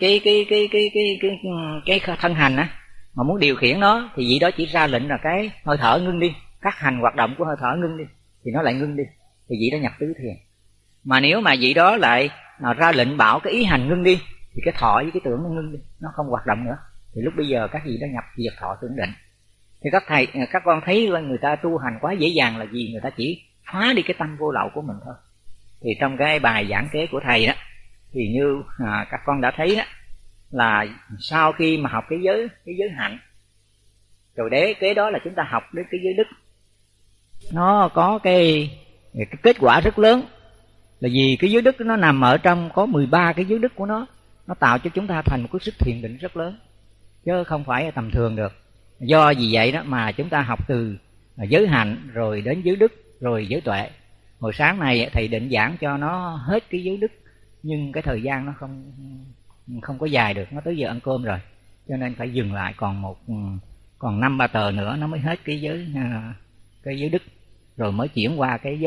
thân hành mà muốn điều khiển nó thì vị đó chỉ ra lệnh là cái hơi thở ngưng đi, các hành hoạt động của hơi thở ngưng đi, thì nó lại ngưng đi, thì vị đó nhập tứ thiền. Mà nếu mà vị đó lại ra lệnh bảo cái ý hành ngưng đi, thì cái thọ với cái tưởng nó ngưng đi, nó không hoạt động nữa, thì lúc bây giờ các vị đó nhập diệt thọ tưởng định. Thì các con thấy người ta tu hành quá dễ dàng là gì? Người ta chỉ phá đi cái tâm vô lậu của mình thôi. Thì trong cái bài giảng kế của thầy đó, thì như các con đã thấy đó, là sau khi mà học cái giới hạnh rồi kế đó là chúng ta học đến cái giới đức. Nó có cái kết quả rất lớn, là vì cái giới đức nó nằm ở trong có 13 cái giới đức của nó tạo cho chúng ta thành một cái sức thiền định rất lớn, chứ không phải tầm thường được. Do vì vậy đó mà chúng ta học từ giới hạnh rồi đến giới đức rồi giới tuệ. Hồi sáng này thầy định giảng cho nó hết cái giới đức, nhưng cái thời gian nó không có dài được, nó tới giờ ăn cơm rồi, cho nên phải dừng lại, còn 5-3 tờ nữa nó mới hết cái giới đức, rồi mới chuyển qua cái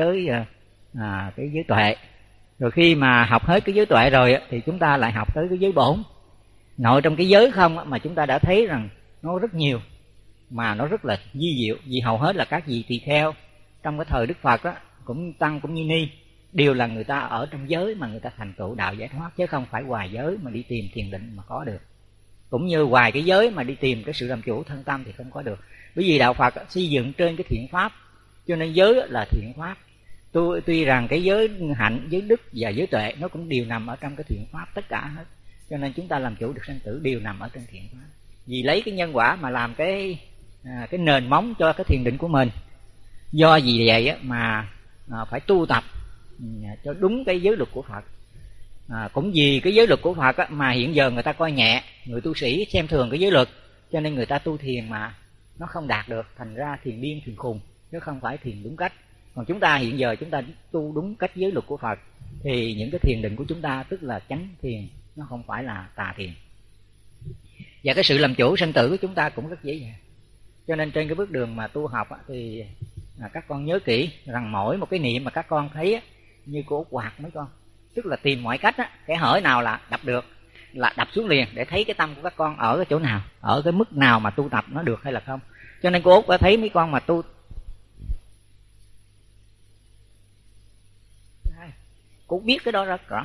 giới tuệ. Rồi khi mà học hết cái giới tuệ rồi thì chúng ta lại học tới cái giới bổn. Nội trong cái giới không mà chúng ta đã thấy rằng nó rất nhiều, mà nó rất là vi diệu, vì hầu hết là các vị tỳ kheo trong cái thời Đức Phật đó, cũng tăng cũng như ni, đều là người ta ở trong giới mà người ta thành tựu đạo giải thoát, chứ không phải ngoài giới mà đi tìm thiền định mà có được. Cũng như ngoài cái giới mà đi tìm cái sự làm chủ thân tâm thì không có được. Bởi vì đạo Phật xây dựng trên cái thiện pháp, cho nên giới là thiện pháp. Tuy rằng cái giới hạnh, giới đức và giới tuệ nó cũng đều nằm ở trong cái thiện pháp tất cả hết, cho nên chúng ta làm chủ được sanh tử đều nằm ở trên thiện pháp. Vì lấy cái nhân quả mà làm cái nền móng cho cái thiền định của mình. Do vì vậy mà phải tu tập cho đúng cái giới luật của Phật. Cũng vì cái giới luật của Phật mà hiện giờ người ta coi nhẹ, người tu sĩ xem thường cái giới luật, cho nên người ta tu thiền mà nó không đạt được, thành ra thiền điên thiền khùng, chứ không phải thiền đúng cách. Còn chúng ta hiện giờ chúng ta tu đúng cách giới luật của Phật thì những cái thiền định của chúng ta tức là chánh thiền, nó không phải là tà thiền. Và cái sự làm chủ sanh tử của chúng ta cũng rất dễ dàng. Cho nên trên cái bước đường mà tu học thì các con nhớ kỹ rằng mỗi một cái niệm mà các con thấy như cô Út quạt mấy con, tức là tìm mọi cách cái hỡi nào là đập được là đập xuống liền, để thấy cái tâm của các con ở cái chỗ nào, ở cái mức nào mà tu tập nó được hay là không. Cho nên cô Út đã thấy mấy con mà tu, cô biết cái đó rất rõ.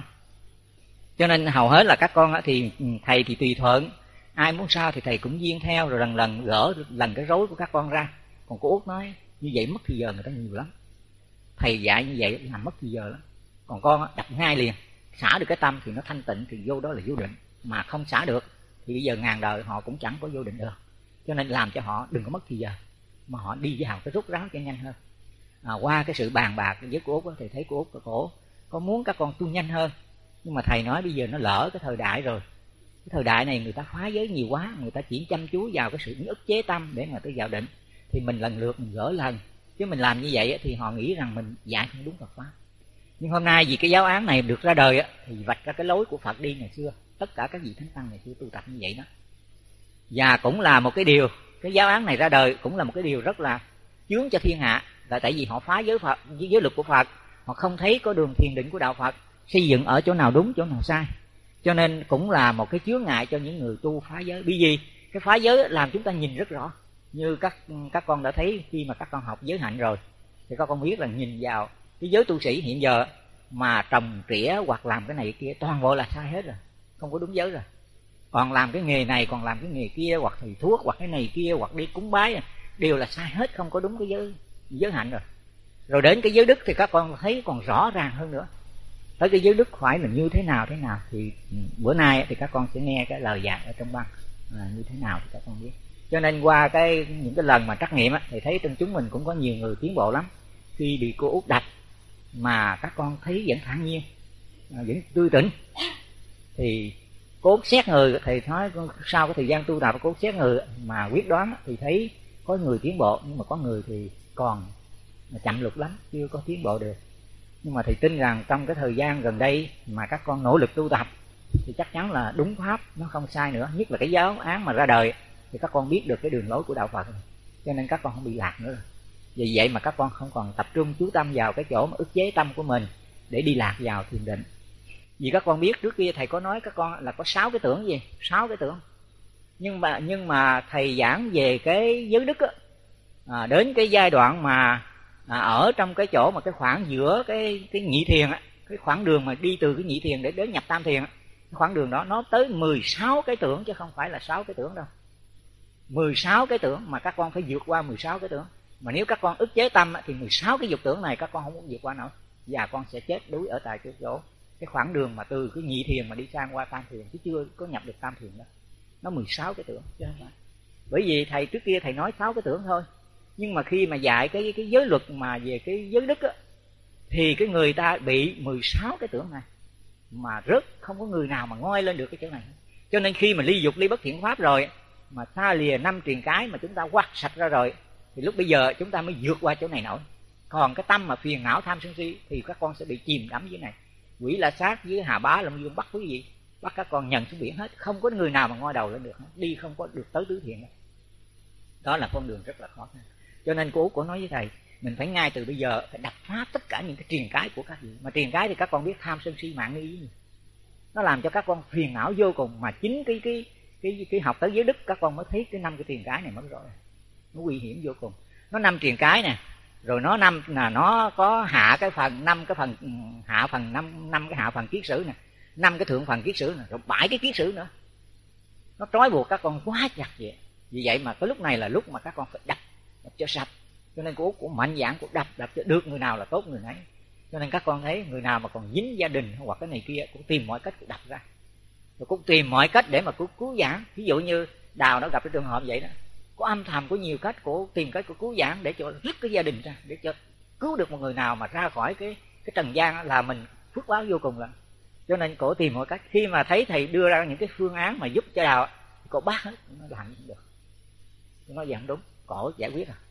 Cho nên hầu hết là các con thì thầy thì tùy thuận, ai muốn sao thì thầy cũng duyên theo, rồi lần gỡ lần cái rối của các con ra. Còn cô Út nói như vậy mất thời giờ người ta nhiều lắm, thầy dạy như vậy làm mất thời giờ lắm. Còn con đập ngay liền, xả được cái tâm thì nó thanh tịnh, thì vô đó là vô định. Mà không xả được thì bây giờ ngàn đời họ cũng chẳng có vô định được. Cho nên làm cho họ đừng có mất thời giờ, mà họ đi vào cái rút ráo cho nhanh hơn. Qua cái sự bàn bạc với cô Út thì thấy cô Út cổ có muốn các con tu nhanh hơn, nhưng mà thầy nói bây giờ nó lỡ cái thời đại rồi. Cái thời đại này người ta phá giới nhiều quá, người ta chỉ chăm chú vào cái sự ức chế tâm để mà tới vào định, thì mình lần lượt mình gỡ lần. Chứ mình làm như vậy thì họ nghĩ rằng mình dạy không đúng Phật pháp. Nhưng hôm nay vì cái giáo án này được ra đời thì vạch ra cái lối của Phật đi ngày xưa, tất cả các vị thánh tăng ngày xưa tu tập như vậy đó. Và cũng là một cái điều, cái giáo án này ra đời cũng là một cái điều rất là chướng cho thiên hạ, là tại vì họ phá giới Phật, giới luật của Phật, họ không thấy có đường thiền định của đạo Phật xây dựng ở chỗ nào đúng chỗ nào sai, cho nên cũng là một cái chướng ngại cho những người tu phá giới. Bởi vì cái phá giới làm chúng ta nhìn rất rõ, như các con đã thấy khi mà các con học giới hạnh rồi thì các con biết là nhìn vào cái giới tu sĩ hiện giờ mà trồng trĩa hoặc làm cái này kia toàn bộ là sai hết rồi, không có đúng giới rồi. Còn làm cái nghề này, còn làm cái nghề kia, hoặc thầy thuốc, hoặc cái này kia, hoặc đi cúng bái, đều là sai hết, không có đúng cái giới hạnh rồi. Rồi đến cái giới đức thì các con thấy còn rõ ràng hơn nữa. Tới cái giới đức phải là như thế nào thì bữa nay thì các con sẽ nghe cái lời dạy ở trong băng như thế nào thì các con biết. Cho nên qua những cái lần mà trắc nghiệm thì thấy trong chúng mình cũng có nhiều người tiến bộ lắm. Khi bị cô Út đập mà các con thấy vẫn thản nhiên, vẫn tươi tỉnh, thì cô Út xét người, thầy nói sau cái thời gian tu tập cô Út xét người mà quyết đoán thì thấy có người tiến bộ, nhưng mà có người thì còn chậm lục lắm, chưa có tiến bộ được. Nhưng mà thầy tin rằng trong cái thời gian gần đây mà các con nỗ lực tu tập thì chắc chắn là đúng pháp, nó không sai nữa. Nhất là cái giáo án mà ra đời thì các con biết được cái đường lối của đạo Phật rồi, cho nên các con không bị lạc nữa rồi. Vì vậy mà các con không còn tập trung chú tâm vào cái chỗ mà ức chế tâm của mình để đi lạc vào thiền định. Vì các con biết trước kia thầy có nói các con là có 6 cái tưởng gì? 6 cái tưởng. Nhưng mà thầy giảng về cái giới đức đến cái giai đoạn mà ở trong cái chỗ mà cái khoảng giữa cái nhị thiền cái khoảng đường mà đi từ cái nhị thiền để đến nhập tam thiền, cái khoảng đường đó nó tới 16 cái tưởng chứ không phải là 6 cái tưởng đâu. 16 cái tưởng, mà các con phải vượt qua 16 cái tưởng. Mà nếu các con ức chế tâm thì 16 cái dục tưởng này các con không có vượt qua nổi, và con sẽ chết đuối ở tại chỗ cái khoảng đường mà từ cái nhị thiền mà đi sang qua tam thiền, chứ chưa có nhập được tam thiền đó. Nó 16 cái tưởng chứ không phải. Bởi vì thầy trước kia thầy nói 6 cái tưởng thôi, nhưng mà khi mà dạy cái giới luật mà về cái giới đức á, thì cái người ta bị 16 cái tưởng này mà rớt, không có người nào mà ngoi lên được cái chỗ này. Cho nên khi mà ly dục ly bất thiện pháp rồi, mà xa lìa 5 triền cái mà chúng ta quát sạch ra rồi, thì lúc bây giờ chúng ta mới vượt qua chỗ này nổi. Còn cái tâm mà phiền não tham sân si thì các con sẽ bị chìm đắm dưới này. Quỷ La Sát với Hà Bá Long Dương bắt quý vị, bắt các con nhận xuống biển hết, không có người nào mà ngoi đầu lên được, đi không có được tới tứ thiện đâu. Đó là con đường rất là khó khăn. Cho nên cô Út có nói với thầy, mình phải ngay từ bây giờ phải đập phá tất cả những cái triền cái của các vị. Mà triền cái thì các con biết tham sân si mạng nghi, nó làm cho các con phiền não vô cùng. Mà chính cái học tới giới đức các con mới thấy cái 5 cái triền cái này mới rồi, nó nguy hiểm vô cùng. Nó 5 triền cái nè, rồi nó 5 là nó có hạ cái phần 5 cái phần hạ phần 5 cái hạ phần kiết sử nè, 5 cái thượng phần kiết sử nè, rồi 7 cái kiết sử nữa. Nó trói buộc các con quá chặt vậy. Vì vậy mà cái lúc này là lúc mà các con phải đập cho sạch. Cho nên cô Út cũng mạnh dạn cũng đập cho được người nào là tốt người nấy. Cho nên các con thấy người nào mà còn dính gia đình hoặc cái này kia cũng tìm mọi cách cũng đập ra, rồi cũng tìm mọi cách để mà cứu vãn. Ví dụ như Đào nó gặp cái trường hợp vậy đó, có âm thầm, có nhiều cách của tìm cách của cứu vãn để cho rứt cái gia đình ra, để cho cứu được một người nào mà ra khỏi cái trần gian, là mình phước báo vô cùng lắm. Cho nên cổ tìm mọi cách. Khi mà thấy thầy đưa ra những cái phương án mà giúp cho Đào, cổ bác hết, nó làm không được, nó dặn đúng, cổ giải quyết à.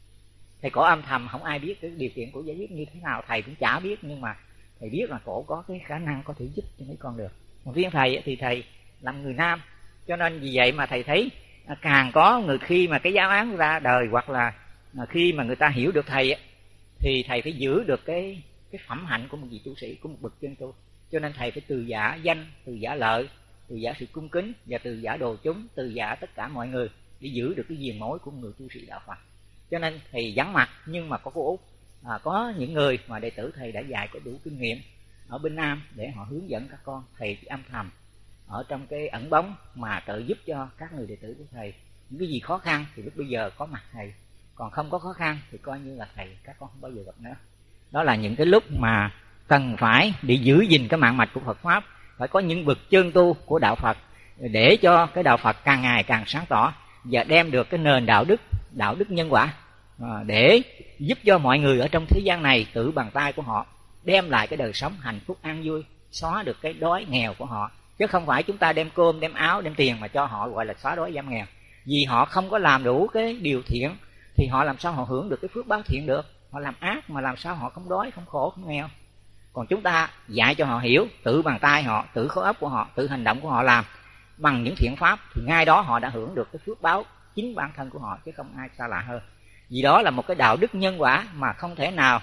Thầy cổ âm thầm không ai biết cái điều kiện của giải quyết như thế nào, thầy cũng chả biết, nhưng mà thầy biết là cổ có cái khả năng có thể giúp cho mấy con được. Còn riêng thầy thì thầy làm người nam, cho nên vì vậy mà thầy thấy càng có người khi mà cái giáo án ra đời, hoặc là khi mà người ta hiểu được thầy thì thầy phải giữ được cái phẩm hạnh của một vị tu sĩ, của một bậc chân tu. Cho nên thầy phải từ giả danh, từ giả lợi, từ giả sự cung kính, và từ giả đồ chúng, từ giả tất cả mọi người, để giữ được cái viền mối của người tu sĩ đạo Phật. Cho nên thầy vắng mặt, nhưng mà có cô Út, có những người mà đệ tử thầy đã dạy có đủ kinh nghiệm ở bên Nam để họ hướng dẫn các con. Thầy chỉ âm thầm ở trong cái ẩn bóng mà trợ giúp cho các người đệ tử của thầy. Những cái gì khó khăn thì lúc bây giờ có mặt thầy, còn không có khó khăn thì coi như là thầy các con không bao giờ gặp nữa. Đó là những cái lúc mà cần phải để giữ gìn cái mạng mạch của Phật Pháp, phải có những bậc chân tu của đạo Phật để cho cái đạo Phật càng ngày càng sáng tỏ và đem được cái nền đạo đức nhân quả, để giúp cho mọi người ở trong thế gian này tự bằng tay của họ đem lại cái đời sống hạnh phúc an vui, xóa được cái đói nghèo của họ. Chứ không phải chúng ta đem cơm, đem áo, đem tiền mà cho họ gọi là xóa đói giảm nghèo. Vì họ không có làm đủ cái điều thiện thì họ làm sao họ hưởng được cái phước báo thiện được. Họ làm ác mà làm sao họ không đói, không khổ, không nghèo. Còn chúng ta dạy cho họ hiểu, tự bằng tay họ, tự khối óc của họ, tự hành động của họ làm bằng những thiện pháp, thì ngay đó họ đã hưởng được cái phước báo chính bản thân của họ, chứ không ai xa lạ hơn. Vì đó là một cái đạo đức nhân quả mà không thể nào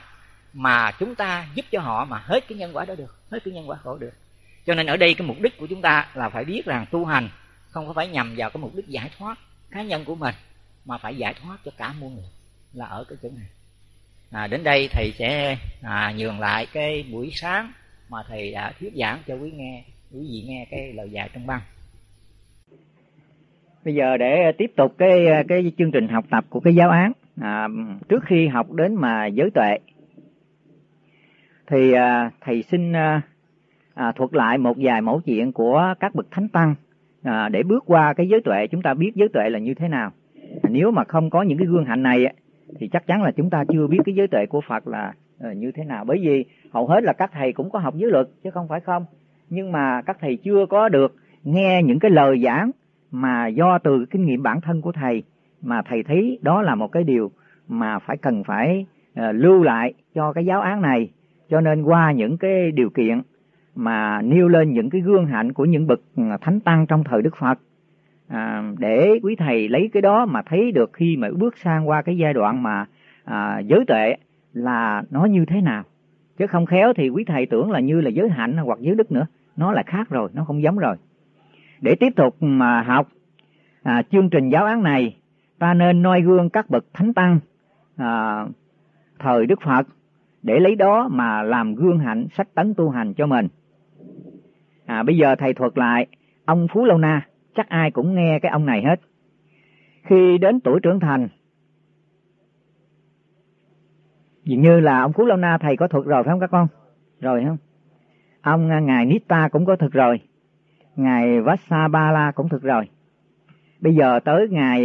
mà chúng ta giúp cho họ mà hết cái nhân quả đó được, hết cái nhân quả khổ được. Cho nên ở đây cái mục đích của chúng ta là phải biết rằng tu hành không có phải nhằm vào cái mục đích giải thoát cá nhân của mình, mà phải giải thoát cho cả muôn người, là ở cái chỗ này. Đến đây thầy sẽ nhường lại cái buổi sáng mà thầy đã thuyết giảng cho quý vị nghe cái lời dạy trong băng. Bây giờ để tiếp tục cái chương trình học tập của cái giáo án, trước khi học đến mà giới tuệ thì thầy xin thuật lại một vài mẫu chuyện của các bậc thánh tăng để bước qua cái giới tuệ. Chúng ta biết giới tuệ là như thế nào. Nếu mà không có những cái gương hạnh này thì chắc chắn là chúng ta chưa biết cái giới tuệ của Phật là như thế nào. Bởi vì hầu hết là các thầy cũng có học giới luật chứ không phải không, nhưng mà các thầy chưa có được nghe những cái lời giảng mà do từ kinh nghiệm bản thân của thầy, mà thầy thấy đó là một cái điều mà cần phải lưu lại cho cái giáo án này. Cho nên qua những cái điều kiện mà nêu lên những cái gương hạnh của những bậc thánh tăng trong thời Đức Phật, để quý thầy lấy cái đó mà thấy được khi mà bước sang qua cái giai đoạn mà giới tuệ là nó như thế nào. Chứ không khéo thì quý thầy tưởng là như là giới hạnh hoặc giới đức nữa, nó là khác rồi, nó không giống rồi. Để tiếp tục mà học chương trình giáo án này, ta nên noi gương các bậc thánh tăng thời Đức Phật, để lấy đó mà làm gương hạnh sách tấn tu hành cho mình. Bây giờ thầy thuật lại ông Phú Lâu Na, chắc ai cũng nghe cái ông này hết. Khi đến tuổi trưởng thành, dường như là ông Phú Lâu Na thầy có thuật rồi phải không các con? Rồi không? Ông ngài Nitta cũng có thực rồi, ngài Vassabala cũng thực rồi. Bây giờ tới ngài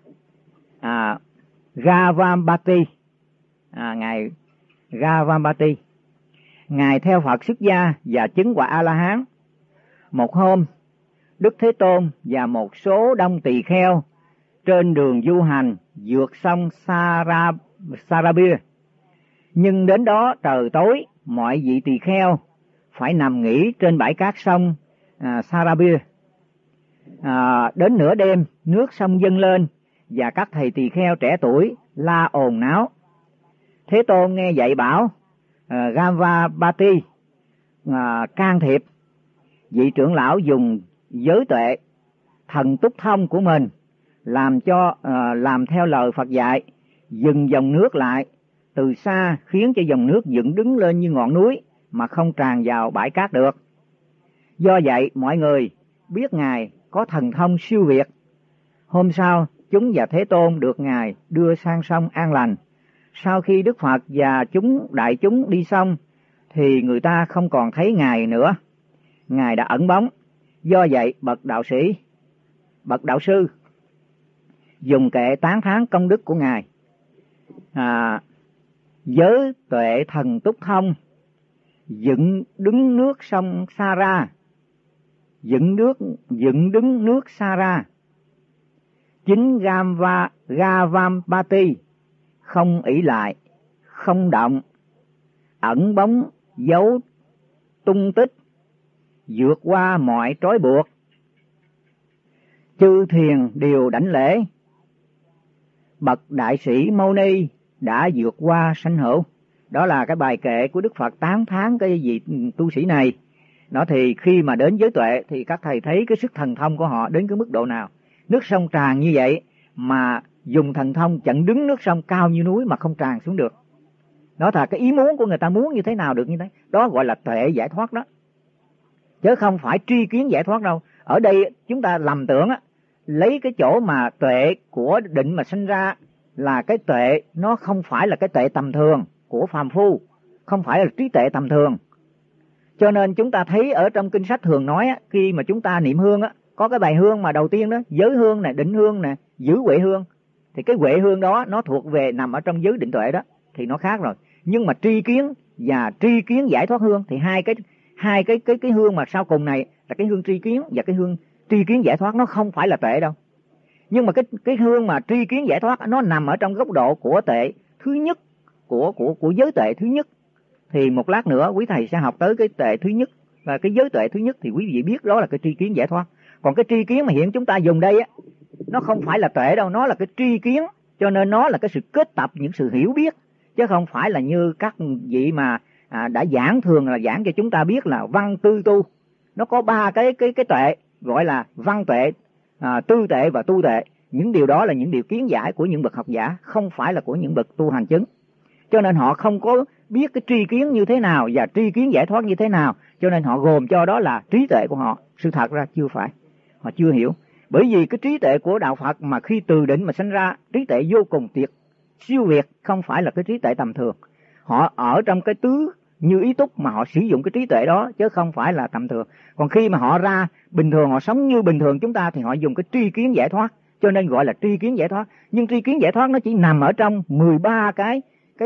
Gavampati, ngài Gavampati, ngài theo Phật xuất gia và chứng quả A La Hán. Một hôm, Đức Thế Tôn và một số đông tỳ kheo trên đường du hành vượt sông Sarabia, nhưng đến đó trời tối, mọi vị tỳ kheo phải nằm nghỉ trên bãi cát sông Sarabia. Đến nửa đêm, nước sông dâng lên và các thầy tỳ kheo trẻ tuổi la ồn náo. Thế Tôn nghe vậy bảo Gavampati can thiệp. Vị trưởng lão dùng giới tuệ thần túc thông của mình làm theo lời Phật dạy, dừng dòng nước lại từ xa, khiến cho dòng nước dựng đứng lên như ngọn núi mà không tràn vào bãi cát được. Do vậy mọi người biết ngài có thần thông siêu việt. Hôm sau, chúng và Thế Tôn được ngài đưa sang sông an lành. Sau khi Đức Phật và đại chúng đi xong thì người ta không còn thấy ngài nữa, ngài đã ẩn bóng. Do vậy bậc đạo sư dùng kệ tán thán công đức của ngài. Giới tuệ thần túc thông dựng đứng nước sông Sara, dựng đứng nước Sara. Chính Gavampati không ỷ lại, không động, ẩn bóng giấu tung tích, vượt qua mọi trói buộc. Chư thiền đều đảnh lễ. Bậc đại sĩ Mâu Ni đã vượt qua sanh hữu. Đó là cái bài kệ của Đức Phật tán thán cái vị tu sĩ này. Đó thì khi mà đến giới tuệ thì các thầy thấy cái sức thần thông của họ đến cái mức độ nào. Nước sông tràn như vậy mà dùng thần thông chặn đứng nước sông cao như núi mà không tràn xuống được. Đó là cái ý muốn của người ta muốn như thế nào được như thế. Đó gọi là tuệ giải thoát đó, chứ không phải tri kiến giải thoát đâu. Ở đây chúng ta lầm tưởng lấy cái chỗ mà tuệ của định mà sinh ra là cái tuệ, nó không phải là cái tuệ tầm thường của phàm phu, không phải là trí tuệ tầm thường. Cho nên chúng ta thấy ở trong kinh sách thường nói khi mà chúng ta niệm hương có cái bài hương mà đầu tiên đó, giới hương nè, định hương nè, giữ huệ hương. Thì cái huệ hương đó nó thuộc về nằm ở trong giới định tuệ đó thì nó khác rồi. Nhưng mà tri kiến và tri kiến giải thoát hương thì hai cái hương mà sau cùng này là cái hương tri kiến và cái hương tri kiến giải thoát, nó không phải là tuệ đâu. Nhưng mà cái hương mà tri kiến giải thoát nó nằm ở trong góc độ của tuệ thứ nhất, của giới tuệ thứ nhất. Thì một lát nữa quý thầy sẽ học tới cái tuệ thứ nhất, và cái giới tuệ thứ nhất thì quý vị biết đó là cái tri kiến giải thoát. Còn cái tri kiến mà hiện chúng ta dùng đây nó không phải là tuệ đâu, nó là cái tri kiến. Cho nên nó là cái sự kết tập những sự hiểu biết, chứ không phải là như các vị mà đã giảng, thường là giảng cho chúng ta biết là văn tư tu. Nó có ba cái tuệ, gọi là văn tuệ, tư tuệ và tu tuệ. Những điều đó là những điều kiến giải của những bậc học giả, không phải là của những bậc tu hành chứng. Cho nên họ không có biết cái tri kiến như thế nào và tri kiến giải thoát như thế nào, cho nên họ gồm cho đó là trí tuệ của họ. Sự thật ra chưa phải, họ chưa hiểu. Bởi vì cái trí tuệ của đạo Phật mà khi từ định mà sinh ra, trí tuệ vô cùng tuyệt, siêu việt, không phải là cái trí tuệ tầm thường. Họ ở trong cái tứ như ý túc mà họ sử dụng cái trí tuệ đó, chứ không phải là tầm thường. Còn khi mà họ ra bình thường, họ sống như bình thường chúng ta thì họ dùng cái tri kiến giải thoát, cho nên gọi là tri kiến giải thoát. Nhưng tri kiến giải thoát nó chỉ nằm ở trong 13 cái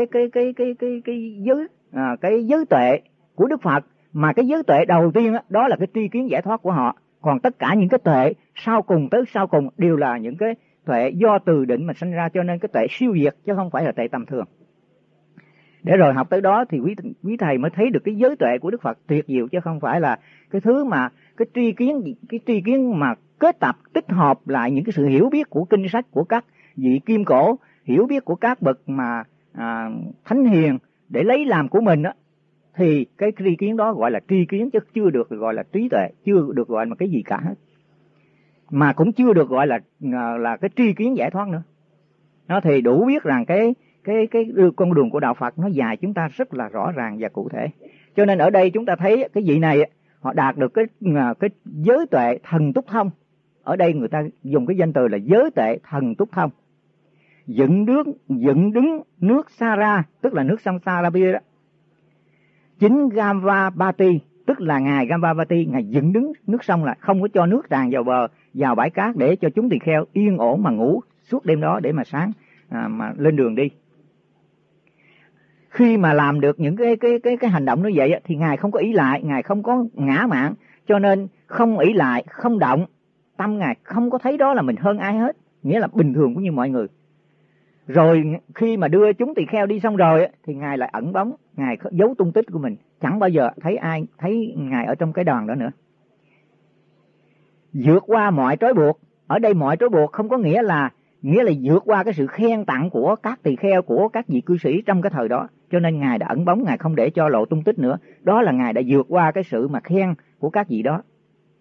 giới tuệ của Đức Phật, mà cái giới tuệ đầu tiên đó là cái tri kiến giải thoát của họ. Còn tất cả những cái tuệ sau cùng tới sau cùng đều là những cái tuệ do từ định mà sinh ra, cho nên cái tuệ siêu việt chứ không phải là tuệ tầm thường. Để rồi học tới đó thì quý thầy mới thấy được cái giới tuệ của Đức Phật tuyệt diệu, chứ không phải là cái thứ mà cái tri kiến mà kết tập tích hợp lại những cái sự hiểu biết của kinh sách của các vị kim cổ, hiểu biết của các bậc mà thánh hiền để lấy làm của mình đó, thì cái tri kiến đó gọi là tri kiến chứ chưa được gọi là trí tuệ, chưa được gọi là cái gì cả hết, mà cũng chưa được gọi là cái tri kiến giải thoát nữa. Nó thì đủ biết rằng cái con đường của đạo Phật nó dài chúng ta rất là rõ ràng và cụ thể. Cho nên ở đây chúng ta thấy cái vị này họ đạt được cái giới tuệ thần túc thông, ở đây người ta dùng cái danh từ là giới tuệ thần túc thông. Dựng đứng nước Sara, tức là nước sông Sarabia đó. Chính Gambavati, tức là ngài Gambavati, ngài dựng đứng nước sông là không có cho nước tràn vào bờ, vào bãi cát để cho chúng tỳ kheo yên ổn mà ngủ suốt đêm đó để mà sáng mà lên đường đi. Khi mà làm được những cái hành động như vậy thì ngài không có ỷ lại, ngài không có ngã mạn, cho nên không ỷ lại, không động, tâm ngài không có thấy đó là mình hơn ai hết, nghĩa là bình thường cũng như mọi người. Rồi khi mà đưa chúng tỳ kheo đi xong rồi thì ngài lại ẩn bóng, ngài giấu tung tích của mình, chẳng bao giờ thấy ai thấy ngài ở trong cái đoàn đó nữa. Vượt qua mọi trói buộc, ở đây mọi trói buộc không có nghĩa là vượt qua cái sự khen tặng của các tỳ kheo, của các vị cư sĩ trong cái thời đó, cho nên ngài đã ẩn bóng, ngài không để cho lộ tung tích nữa. Đó là ngài đã vượt qua cái sự mà khen của các vị đó.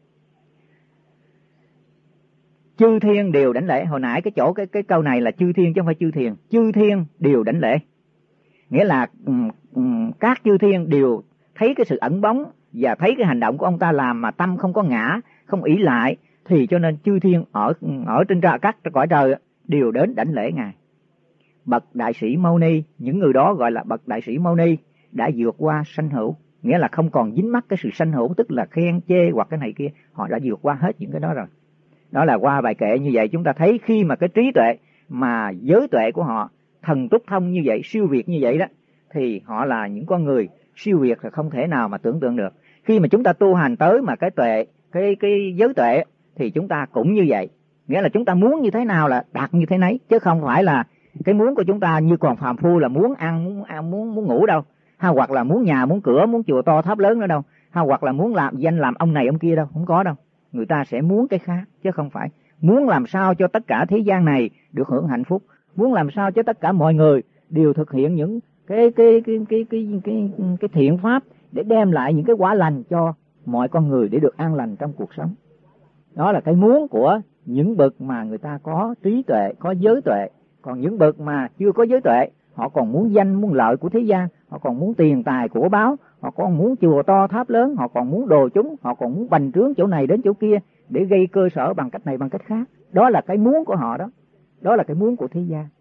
Chư thiên đều đảnh lễ. Hồi nãy cái chỗ cái câu này là chư thiên chứ không phải chư thiền. Chư thiên đều đảnh lễ, nghĩa là các chư thiên đều thấy cái sự ẩn bóng và thấy cái hành động của ông ta làm mà tâm không có ngã, không ỷ lại, thì cho nên chư thiên ở trên các cõi trời đều đến đảnh lễ ngài. Bậc đại sĩ Mâu Ni, những người đó gọi là bậc đại sĩ Mâu Ni, đã vượt qua sanh hữu, nghĩa là không còn dính mắc cái sự sanh hữu, tức là khen chê hoặc cái này kia, họ đã vượt qua hết những cái đó rồi. Đó là qua bài kệ như vậy chúng ta thấy khi mà cái trí tuệ mà giới tuệ của họ thần túc thông như vậy, siêu việt như vậy đó, thì họ là những con người siêu việt là không thể nào mà tưởng tượng được. Khi mà chúng ta tu hành tới mà cái tuệ, cái giới tuệ thì chúng ta cũng như vậy, nghĩa là chúng ta muốn như thế nào là đạt như thế nấy, chứ không phải là cái muốn của chúng ta như còn phàm phu là muốn ăn, muốn ngủ đâu, hay hoặc là muốn nhà, muốn cửa, muốn chùa to tháp lớn nữa đâu, hay hoặc là muốn làm danh làm ông này ông kia đâu, không có đâu. Người ta sẽ muốn cái khác chứ không phải muốn làm sao cho tất cả thế gian này được hưởng hạnh phúc, muốn làm sao cho tất cả mọi người đều thực hiện những cái thiện pháp để đem lại những cái quả lành cho mọi con người để được an lành trong cuộc sống. Đó là cái muốn của những bậc mà người ta có trí tuệ, có giới tuệ. Còn những bậc mà chưa có giới tuệ, họ còn muốn danh, muốn lợi của thế gian, họ còn muốn tiền tài của báo, họ còn muốn chùa to tháp lớn, họ còn muốn đồ chúng, họ còn muốn bành trướng chỗ này đến chỗ kia để gây cơ sở bằng cách này bằng cách khác. Đó là cái muốn của họ đó. Đó là cái muốn của thế gian.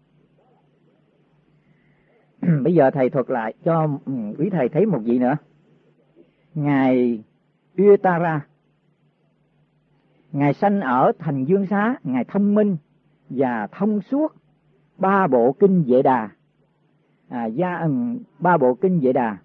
Bây giờ thầy thuật lại cho quý thầy thấy một vị nữa. Ngài Uttara, ngài sanh ở thành Dương Xá, ngài thông minh và thông suốt ba bộ kinh Vệ Đà, ba bộ kinh Vệ Đà.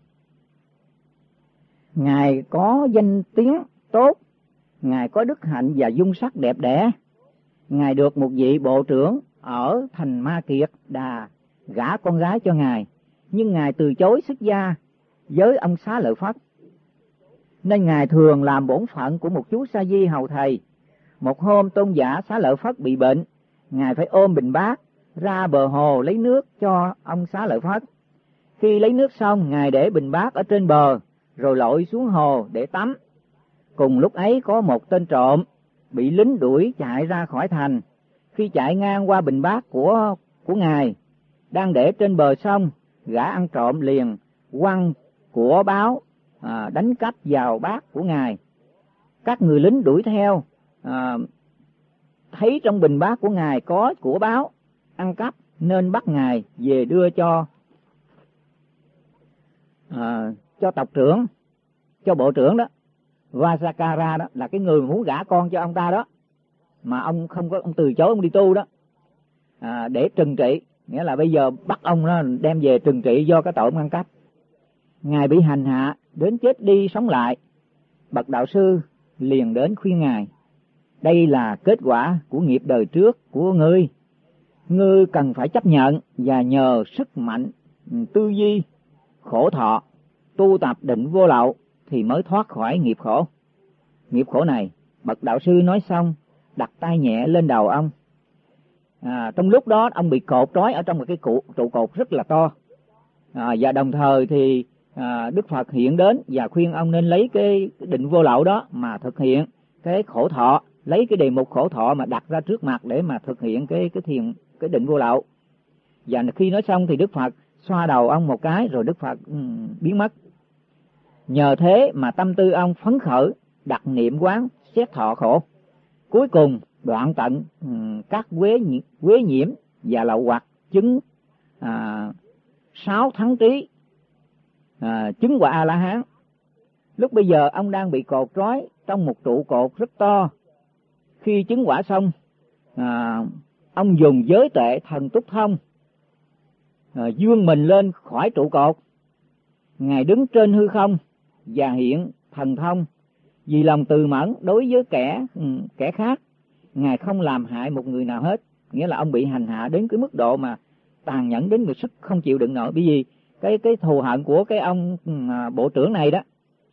Ngài có danh tiếng tốt, ngài có đức hạnh và dung sắc đẹp đẽ. Ngài được một vị bộ trưởng ở thành Ma Kiệt Đà gả con gái cho ngài, nhưng ngài từ chối xuất gia với ông Xá Lợi Phất, nên ngài thường làm bổn phận của một chú sa di hầu thầy. Một hôm tôn giả Xá Lợi Phất bị bệnh, ngài phải ôm bình bát ra bờ hồ lấy nước cho ông Xá Lợi Phất. Khi lấy nước xong, ngài để bình bát ở trên bờ rồi lội xuống hồ để tắm. Cùng lúc ấy có một tên trộm bị lính đuổi chạy ra khỏi thành. Khi chạy ngang qua bình bát của ngài đang để trên bờ sông, gã ăn trộm liền quăng của báo đánh cắp vào bát của ngài. Các người lính đuổi theo, thấy trong bình bát của ngài có của báo ăn cắp nên bắt ngài về đưa cho tộc trưởng, cho bộ trưởng đó, Vajrakara đó, là cái người muốn gả con cho ông ta đó, mà ông không có, ông từ chối, ông đi tu đó, để trừng trị, nghĩa là bây giờ bắt ông nó đem về trừng trị do cái tội ông ăn cắp. Ngài bị hành hạ đến chết đi sống lại. Bậc đạo sư liền đến khuyên ngài: đây là kết quả của nghiệp đời trước của ngươi, ngươi cần phải chấp nhận và nhờ sức mạnh tư duy khổ thọ tu tập định vô lậu thì mới thoát khỏi nghiệp khổ. Nghiệp khổ này, bậc đạo sư nói xong đặt tay nhẹ lên đầu ông. Trong lúc đó ông bị cột trói ở trong một cái trụ cột rất là to, và đồng thời thì Đức Phật hiện đến và khuyên ông nên lấy cái định vô lậu đó mà thực hiện cái khổ thọ, lấy cái đề mục khổ thọ mà đặt ra trước mặt để mà thực hiện cái định vô lậu. Và khi nói xong thì Đức Phật xoa đầu ông một cái rồi Đức Phật biến mất. Nhờ thế mà tâm tư ông phấn khởi, đặt niệm quán xét thọ khổ. cuối cùng đoạn tận các quế nhiễm và lậu hoặc, chứng 6 thắng trí, chứng quả A-la-hán. Lúc bây giờ ông đang bị cột trói trong một trụ cột rất to. Khi chứng quả xong, ông dùng giới tuệ thần túc thông, vươn mình lên khỏi trụ cột. Ngài đứng trên hư không và hiện thần thông. Vì lòng từ mẫn đối với kẻ khác, Ngài không làm hại một người nào hết. Nghĩa là ông bị hành hạ đến cái mức độ mà tàn nhẫn đến người sức không chịu đựng nổi. Bởi vì cái thù hận của cái ông bộ trưởng này đó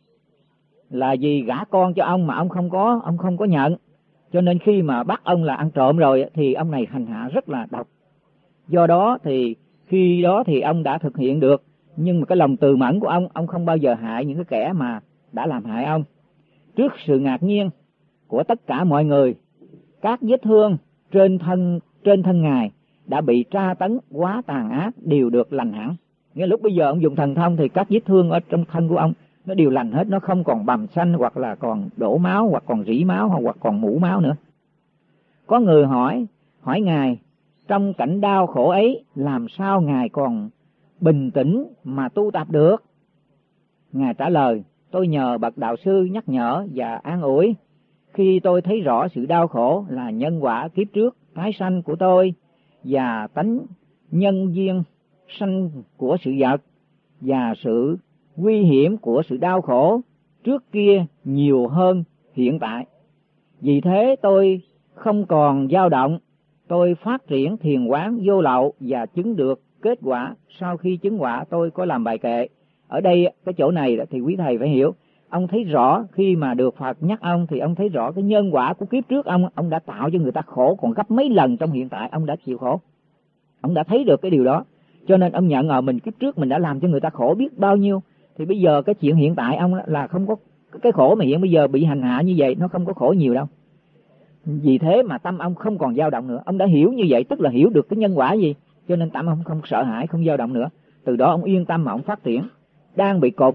là vì gả con cho ông mà ông không có nhận. Cho nên khi mà bắt ông là ăn trộm rồi thì ông này hành hạ rất là độc. Do đó thì khi đó thì ông đã thực hiện được, nhưng mà cái lòng từ mẫn của ông không bao giờ hại những cái kẻ mà đã làm hại ông. Trước sự ngạc nhiên của tất cả mọi người, các vết thương trên thân Ngài đã bị tra tấn quá tàn ác đều được lành hẳn. Nghĩa lúc bây giờ ông dùng thần thông thì các vết thương ở trong thân của ông nó đều lành hết, nó không còn bầm xanh hoặc là còn đổ máu hoặc còn rỉ máu hoặc còn mũ máu nữa. Có người hỏi Ngài, trong cảnh đau khổ ấy làm sao Ngài còn bình tĩnh mà tu tập được? Ngài trả lời, tôi nhờ bậc đạo sư nhắc nhở và an ủi. Khi tôi thấy rõ sự đau khổ là nhân quả kiếp trước tái sanh của tôi và tánh nhân duyên sanh của sự vật và sự nguy hiểm của sự đau khổ trước kia nhiều hơn hiện tại. Vì thế tôi không còn dao động, tôi phát triển thiền quán vô lậu và chứng được kết quả. Sau khi chứng quả tôi có làm bài kệ. Ở đây cái chỗ này thì quý thầy phải hiểu, ông thấy rõ khi mà được Phật nhắc ông thì ông thấy rõ cái nhân quả của kiếp trước ông đã tạo cho người ta khổ còn gấp mấy lần trong hiện tại ông đã chịu khổ. Ông đã thấy được cái điều đó, cho nên ông nhận mình kiếp trước mình đã làm cho người ta khổ biết bao nhiêu. Thì bây giờ cái chuyện hiện tại ông là không có cái khổ mà hiện bây giờ bị hành hạ như vậy, nó không có khổ nhiều đâu. Vì thế mà tâm ông không còn dao động nữa. Ông đã hiểu như vậy tức là hiểu được cái nhân quả gì, cho nên tâm ông không sợ hãi, không dao động nữa. Từ đó ông yên tâm mà ông phát triển. Đang bị cột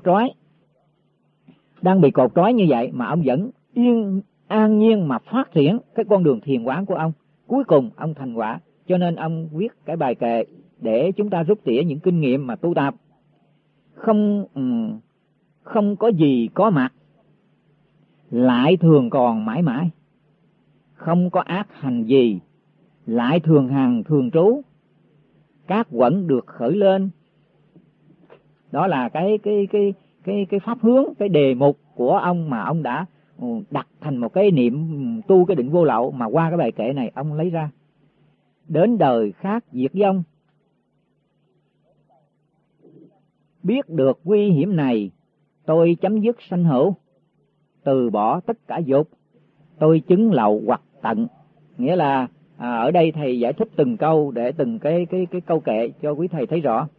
trói như vậy mà ông vẫn an nhiên mà phát triển cái con đường thiền quán của ông. Cuối cùng ông thành quả. Cho nên ông viết cái bài kệ để chúng ta rút tỉa những kinh nghiệm mà tu tập. Không có gì có mặt lại thường còn mãi mãi, không có ác hành gì lại thường hằng thường trú, các quẩn được khởi lên. Đó là cái pháp hướng, cái đề mục của ông mà ông đã đặt thành một cái niệm tu cái định vô lậu, mà qua cái bài kệ này ông lấy ra. Đến đời khác diệt vong, biết được nguy hiểm này, tôi chấm dứt sanh hữu, từ bỏ tất cả dục, tôi chứng lậu hoặc tận. Nghĩa là ở đây thầy giải thích từng câu để từng cái câu kệ cho quý thầy thấy rõ.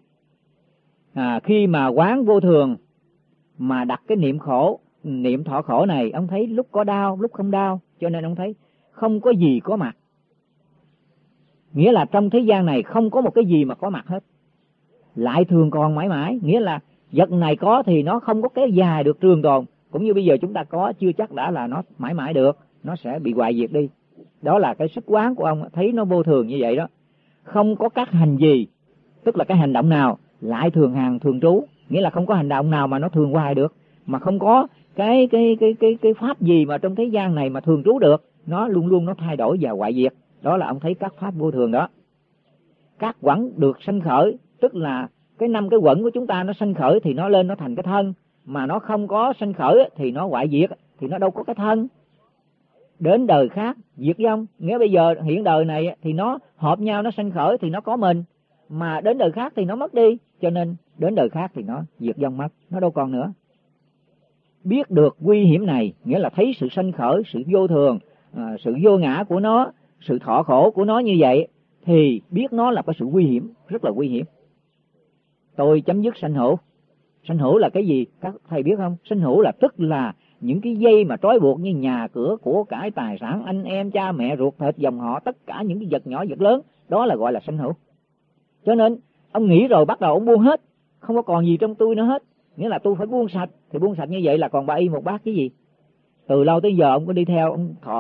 Khi mà quán vô thường mà đặt cái niệm thọ khổ này, ông thấy lúc có đau lúc không đau, cho nên ông thấy không có gì có mặt. Nghĩa là trong thế gian này không có một cái gì mà có mặt hết, lại thường còn mãi mãi. Nghĩa là vật này có thì nó không có kéo dài được trường tồn, cũng như bây giờ chúng ta có chưa chắc đã là nó mãi mãi được, nó sẽ bị hoại diệt đi. Đó là cái sức quán của ông, thấy nó vô thường như vậy đó. Không có các hành gì, tức là cái hành động nào lại thường hằng thường trú, nghĩa là không có hành động nào mà nó thường hoài được, mà không có cái pháp gì mà trong thế gian này mà thường trú được, nó luôn luôn nó thay đổi và hoại diệt. Đó là ông thấy các pháp vô thường đó. Các quẩn được sanh khởi, tức là cái 5 cái quẩn của chúng ta nó sanh khởi thì nó lên nó thành cái thân, mà nó không có sanh khởi thì nó hoại diệt, thì nó đâu có cái thân. Đến đời khác diệt vong, nghĩa bây giờ hiện đời này thì nó hợp nhau, nó sanh khởi thì nó có mình, mà đến đời khác thì nó mất đi, cho nên đến đời khác thì nó diệt vong mất, nó đâu còn nữa. Biết được nguy hiểm này, nghĩa là thấy sự sanh khởi, sự vô thường, sự vô ngã của nó, sự thọ khổ của nó như vậy, thì biết nó là cái sự nguy hiểm, rất là nguy hiểm. Tôi chấm dứt sanh hữu. Sanh hữu là cái gì? Các thầy biết không? Sanh hữu là tức là những cái dây mà trói buộc như nhà cửa, của cải, tài sản, anh em, cha mẹ, ruột thịt, dòng họ, tất cả những cái vật nhỏ vật lớn, đó là gọi là sanh hữu. Cho nên ông nghĩ rồi bắt đầu ông buông hết, không có còn gì trong tôi nữa hết. Nghĩa là tôi phải buông sạch, thì buông sạch như vậy là còn 3 y 1 bát cái gì. Từ lâu tới giờ ông có đi theo ông thọ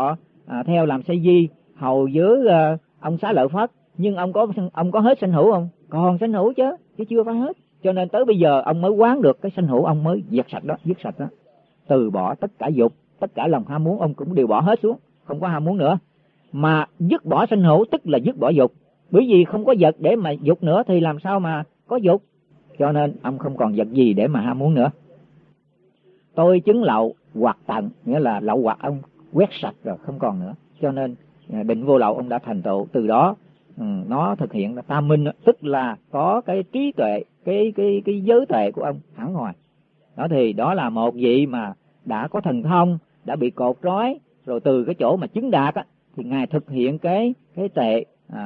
theo làm sa di hầu với ông Xá Lợi Phất, nhưng ông có hết sanh hữu không? Còn sanh hữu chứ chưa phải hết. Cho nên tới bây giờ ông mới quán được cái sanh hữu, ông mới dứt sạch đó, từ bỏ tất cả dục, tất cả lòng ham muốn ông cũng đều bỏ hết xuống, không có ham muốn nữa. Mà dứt bỏ sanh hữu tức là dứt bỏ dục, bởi vì không có vật để mà dục nữa thì làm sao mà có dục, cho nên ông không còn vật gì để mà ham muốn nữa. Tôi chứng lậu hoặc tận, nghĩa là lậu hoặc ông quét sạch rồi, không còn nữa. Cho nên định vô lậu ông đã thành tựu. Từ đó nó thực hiện là tam minh, tức là có cái trí tuệ, cái giới tuệ của ông hẳn hoài. Đó thì đó là một vị mà đã có thần thông, đã bị cột trói, rồi từ cái chỗ mà chứng đạt á, thì ngài thực hiện cái tuệ,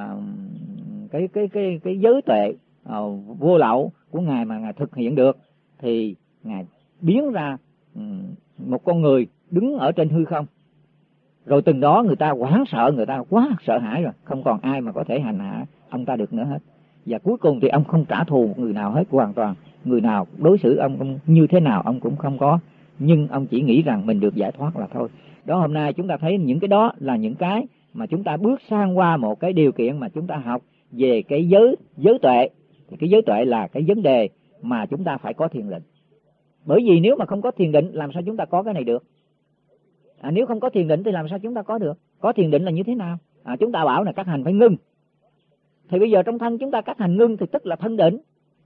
cái giới tuệ vô lậu của ngài mà ngài thực hiện được, thì ngài biến ra một con người đứng ở trên hư không. Rồi từng đó người ta hoảng sợ, người ta quá sợ hãi rồi, không còn ai mà có thể hành hạ ông ta được nữa hết. Và cuối cùng thì ông không trả thù một người nào hết, hoàn toàn người nào đối xử ông như thế nào ông cũng không có, nhưng ông chỉ nghĩ rằng mình được giải thoát là thôi. Đó, hôm nay chúng ta thấy những cái đó là những cái mà chúng ta bước sang qua một cái điều kiện mà chúng ta học về cái giới tuệ. Thì cái giới tuệ là cái vấn đề mà chúng ta phải có thiền định. Bởi vì nếu mà không có thiền định làm sao chúng ta có cái này được? Nếu không có thiền định thì làm sao chúng ta có được? Có thiền định là như thế nào? Chúng ta bảo là các hành phải ngưng. Thì bây giờ trong thân chúng ta các hành ngưng thì tức là thân định.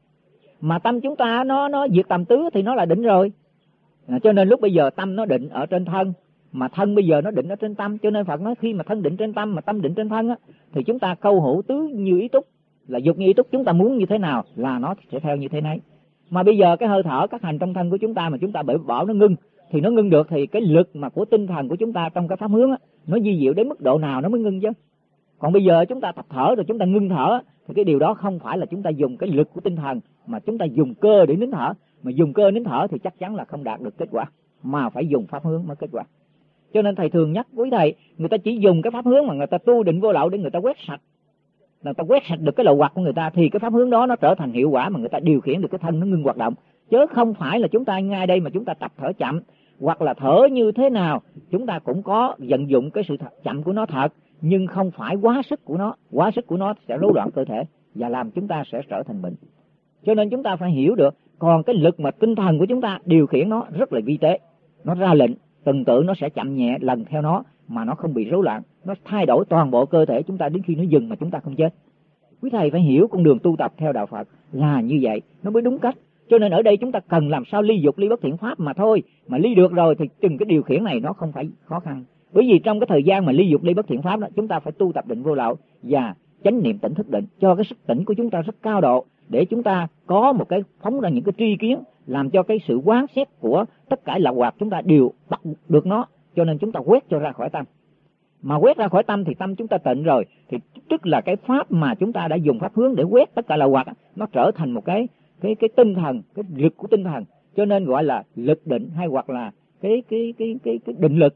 Mà tâm chúng ta nó diệt tầm tứ thì nó là định rồi. Cho nên lúc bây giờ tâm nó định ở trên thân, mà thân bây giờ nó định ở trên tâm. Cho nên Phật nói khi mà thân định trên tâm mà tâm định trên thân á, thì chúng ta câu hữu tứ như ý túc, là dục như ý túc, chúng ta muốn như thế nào là nó sẽ theo như thế nấy. Mà bây giờ cái hơi thở các hành trong thân của chúng ta mà chúng ta bảo nó ngưng, thì nó ngưng được thì cái lực mà của tinh thần của chúng ta trong cái pháp hướng á, nó vi diệu đến mức độ nào nó mới ngưng chứ. Còn bây giờ chúng ta tập thở rồi chúng ta ngưng thở thì cái điều đó không phải là chúng ta dùng cái lực của tinh thần, mà chúng ta dùng cơ để nín thở. Mà dùng cơ nín thở thì chắc chắn là không đạt được kết quả, mà phải dùng pháp hướng mới kết quả. Cho nên thầy thường nhắc quý thầy, người ta chỉ dùng cái pháp hướng mà người ta tu định vô lậu để người ta quét sạch, người ta quét sạch được cái lậu hoặc của người ta, thì cái pháp hướng đó nó trở thành hiệu quả mà người ta điều khiển được cái thân nó ngưng hoạt động. Chứ không phải là chúng ta ngay đây mà chúng ta tập thở chậm, hoặc là thở như thế nào chúng ta cũng có vận dụng cái sự chậm của nó thật, nhưng không phải quá sức của nó. Quá sức của nó sẽ rối loạn cơ thể và làm chúng ta sẽ trở thành bệnh. Cho nên chúng ta phải hiểu được. Còn cái lực mà tinh thần của chúng ta điều khiển nó rất là vi tế, nó ra lệnh từng tự nó sẽ chậm nhẹ lần theo nó mà nó không bị rối loạn, nó thay đổi toàn bộ cơ thể chúng ta đến khi nó dừng mà chúng ta không chết. Quý thầy phải hiểu con đường tu tập theo đạo Phật là như vậy, nó mới đúng cách. Cho nên ở đây chúng ta cần làm sao ly dục ly bất thiện pháp mà thôi. Mà ly được rồi thì chừng cái điều khiển này nó không phải khó khăn. Bởi vì trong cái thời gian mà ly dục ly bất thiện pháp đó, chúng ta phải tu tập định vô lậu và chánh niệm tỉnh thức định, cho cái sức tỉnh của chúng ta rất cao độ, để chúng ta có một cái phóng ra những cái tri kiến, làm cho cái sự quán xét của tất cả lậu hoặc chúng ta đều bắt được nó. Cho nên chúng ta quét cho ra khỏi tâm. Mà quét ra khỏi tâm thì tâm chúng ta tịnh rồi, thì tức là cái pháp mà chúng ta đã dùng pháp hướng để quét tất cả lậu hoặc, nó trở thành một cái tinh thần, cái lực của tinh thần. Cho nên gọi là lực định, hay hoặc là cái định lực.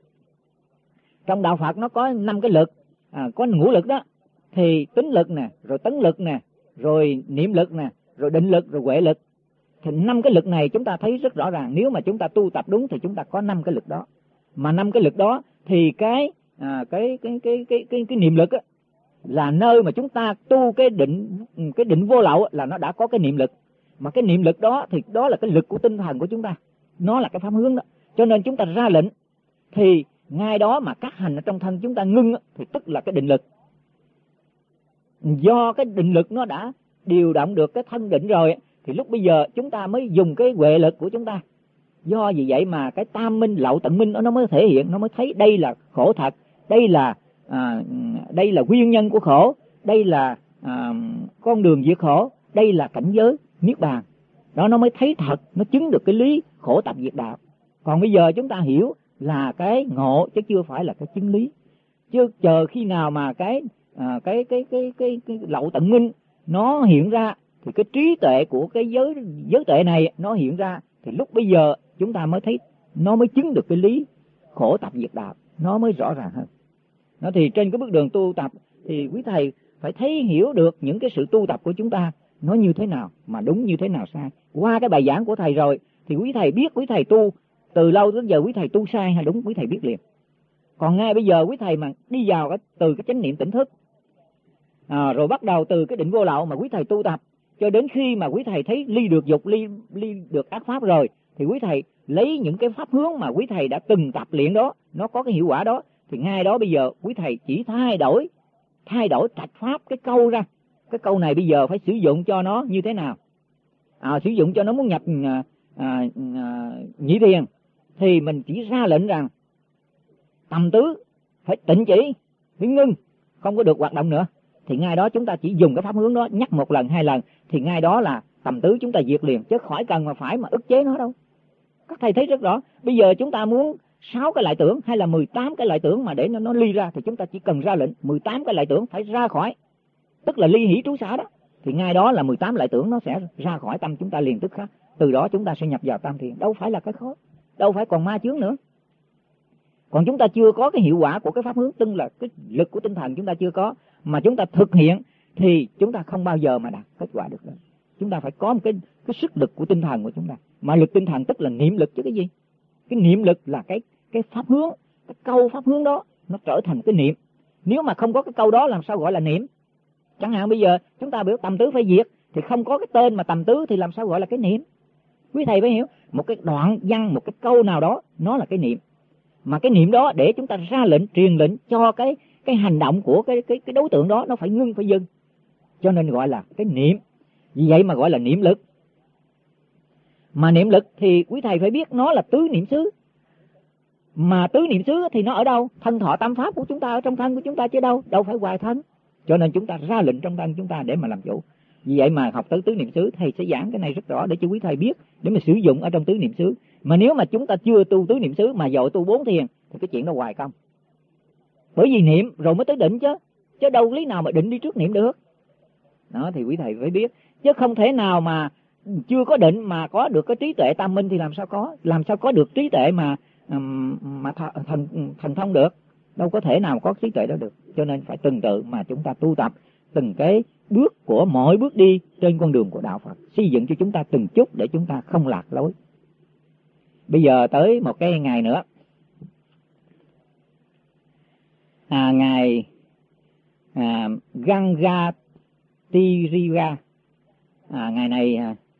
Trong đạo Phật nó có 5 cái lực, có ngũ lực đó, thì tính lực nè, rồi tấn lực nè, rồi niệm lực nè, rồi định lực, rồi huệ lực. Thì 5 cái lực này chúng ta thấy rất rõ ràng, nếu mà chúng ta tu tập đúng thì chúng ta có 5 cái lực đó. Mà 5 cái lực đó thì cái niệm lực á, là nơi mà chúng ta tu cái định vô lậu là nó đã có cái niệm lực. Mà cái niệm lực đó thì đó là cái lực của tinh thần của chúng ta, nó là cái pháp hướng đó. Cho nên chúng ta ra lệnh thì ngay đó mà các hành ở trong thân chúng ta ngưng thì tức là cái định lực. Do cái định lực nó đã điều động được cái thân định rồi thì lúc bây giờ chúng ta mới dùng cái huệ lực của chúng ta. Do vì vậy mà cái tam minh lậu tận minh nó mới thể hiện, nó mới thấy đây là khổ thật, đây là nguyên nhân của khổ, đây là con đường diệt khổ, đây là cảnh giới niết bàn. Đó, nó mới thấy thật, nó chứng được cái lý khổ tập diệt đạo. Còn bây giờ chúng ta hiểu là cái ngộ chứ chưa phải là cái chứng lý. Chứ chờ khi nào mà cái lậu tận minh nó hiện ra thì cái trí tuệ của cái giới tuệ này nó hiện ra, thì lúc bây giờ chúng ta mới thấy, nó mới chứng được cái lý khổ tập diệt đạo, nó mới rõ ràng hơn. Nó thì trên cái bước đường tu tập thì quý thầy phải thấy hiểu được những cái sự tu tập của chúng ta nó như thế nào, mà đúng như thế nào sai. Qua cái bài giảng của thầy rồi thì quý thầy biết, quý thầy tu từ lâu đến giờ quý thầy tu sai hay đúng, quý thầy biết liền. Còn ngay bây giờ quý thầy mà đi vào từ cái chánh niệm tỉnh thức, rồi bắt đầu từ cái định vô lậu mà quý thầy tu tập cho đến khi mà quý thầy thấy ly được dục, ly được ác pháp rồi, thì quý thầy lấy những cái pháp hướng mà quý thầy đã từng tập luyện đó, nó có cái hiệu quả đó, thì ngay đó bây giờ quý thầy chỉ thay đổi trạch pháp cái câu ra. Cái câu này bây giờ phải sử dụng cho nó như thế nào? Sử dụng cho nó muốn nhập nhị thiền thì mình chỉ ra lệnh rằng tầm tứ phải tịnh chỉ, phải ngưng, không có được hoạt động nữa. Thì ngay đó chúng ta chỉ dùng cái pháp hướng đó nhắc 1 lần 2 lần thì ngay đó là tầm tứ chúng ta diệt liền, chứ khỏi cần mà phải mà ức chế nó đâu. Các thầy thấy rất rõ. Bây giờ chúng ta muốn 6 cái lại tưởng hay là 18 cái lại tưởng mà để nó ly ra, thì chúng ta chỉ cần ra lệnh 18 cái lại tưởng phải ra khỏi, tức là ly hỷ trú xả đó, thì ngay đó là 18 lại tưởng nó sẽ ra khỏi tâm chúng ta liền tức khắc. Từ đó chúng ta sẽ nhập vào tam thiền, đâu phải là cái khó, đâu phải còn ma chướng nữa. Còn chúng ta chưa có cái hiệu quả của cái pháp hướng, tức là cái lực của tinh thần chúng ta chưa có, mà chúng ta thực hiện thì chúng ta không bao giờ mà đạt kết quả được đâu. Chúng ta phải có một cái sức lực của tinh thần của chúng ta. Mà lực tinh thần tức là niệm lực chứ cái gì. Cái niệm lực là cái pháp hướng, cái câu pháp hướng đó nó trở thành cái niệm. Nếu mà không có cái câu đó làm sao gọi là niệm? Chẳng hạn bây giờ chúng ta biểu tầm tứ phải diệt, thì không có cái tên mà tầm tứ thì làm sao gọi là cái niệm? Quý thầy phải hiểu, một cái đoạn văn, một cái câu nào đó nó là cái niệm. Mà cái niệm đó để chúng ta ra lệnh, truyền lệnh cho cái hành động của cái đối tượng đó nó phải ngưng, phải dừng. Cho nên gọi là cái niệm. Vì vậy mà gọi là niệm lực. Mà niệm lực thì quý thầy phải biết nó là tứ niệm xứ. Mà tứ niệm xứ thì nó ở đâu? Thân thọ tam pháp của chúng ta ở trong thân của chúng ta chứ đâu phải ngoài thân. Cho nên chúng ta ra lệnh trong thân chúng ta để mà làm chủ. Vì vậy mà học tới tứ niệm xứ, thầy sẽ giảng cái này rất rõ để cho quý thầy biết, để mà sử dụng ở trong tứ niệm xứ. Mà nếu mà chúng ta chưa tu tứ niệm xứ mà dội tu 4 thiền thì cái chuyện đó hoài công. Bởi vì niệm rồi mới tới định chứ đâu lý nào mà định đi trước niệm được. Đó thì quý thầy phải biết, chứ không thể nào mà chưa có định mà có được cái trí tuệ tam minh thì làm sao có được trí tuệ mà thần thông được. Đâu có thể nào có trí tuệ đó được. Cho nên phải từng tự mà chúng ta tu tập từng cái bước của mỗi bước đi trên con đường của đạo Phật, xây dựng cho chúng ta từng chút để chúng ta không lạc lối. Bây giờ tới một cái ngày nữa, ngày Ganga Tiriga. Ngày này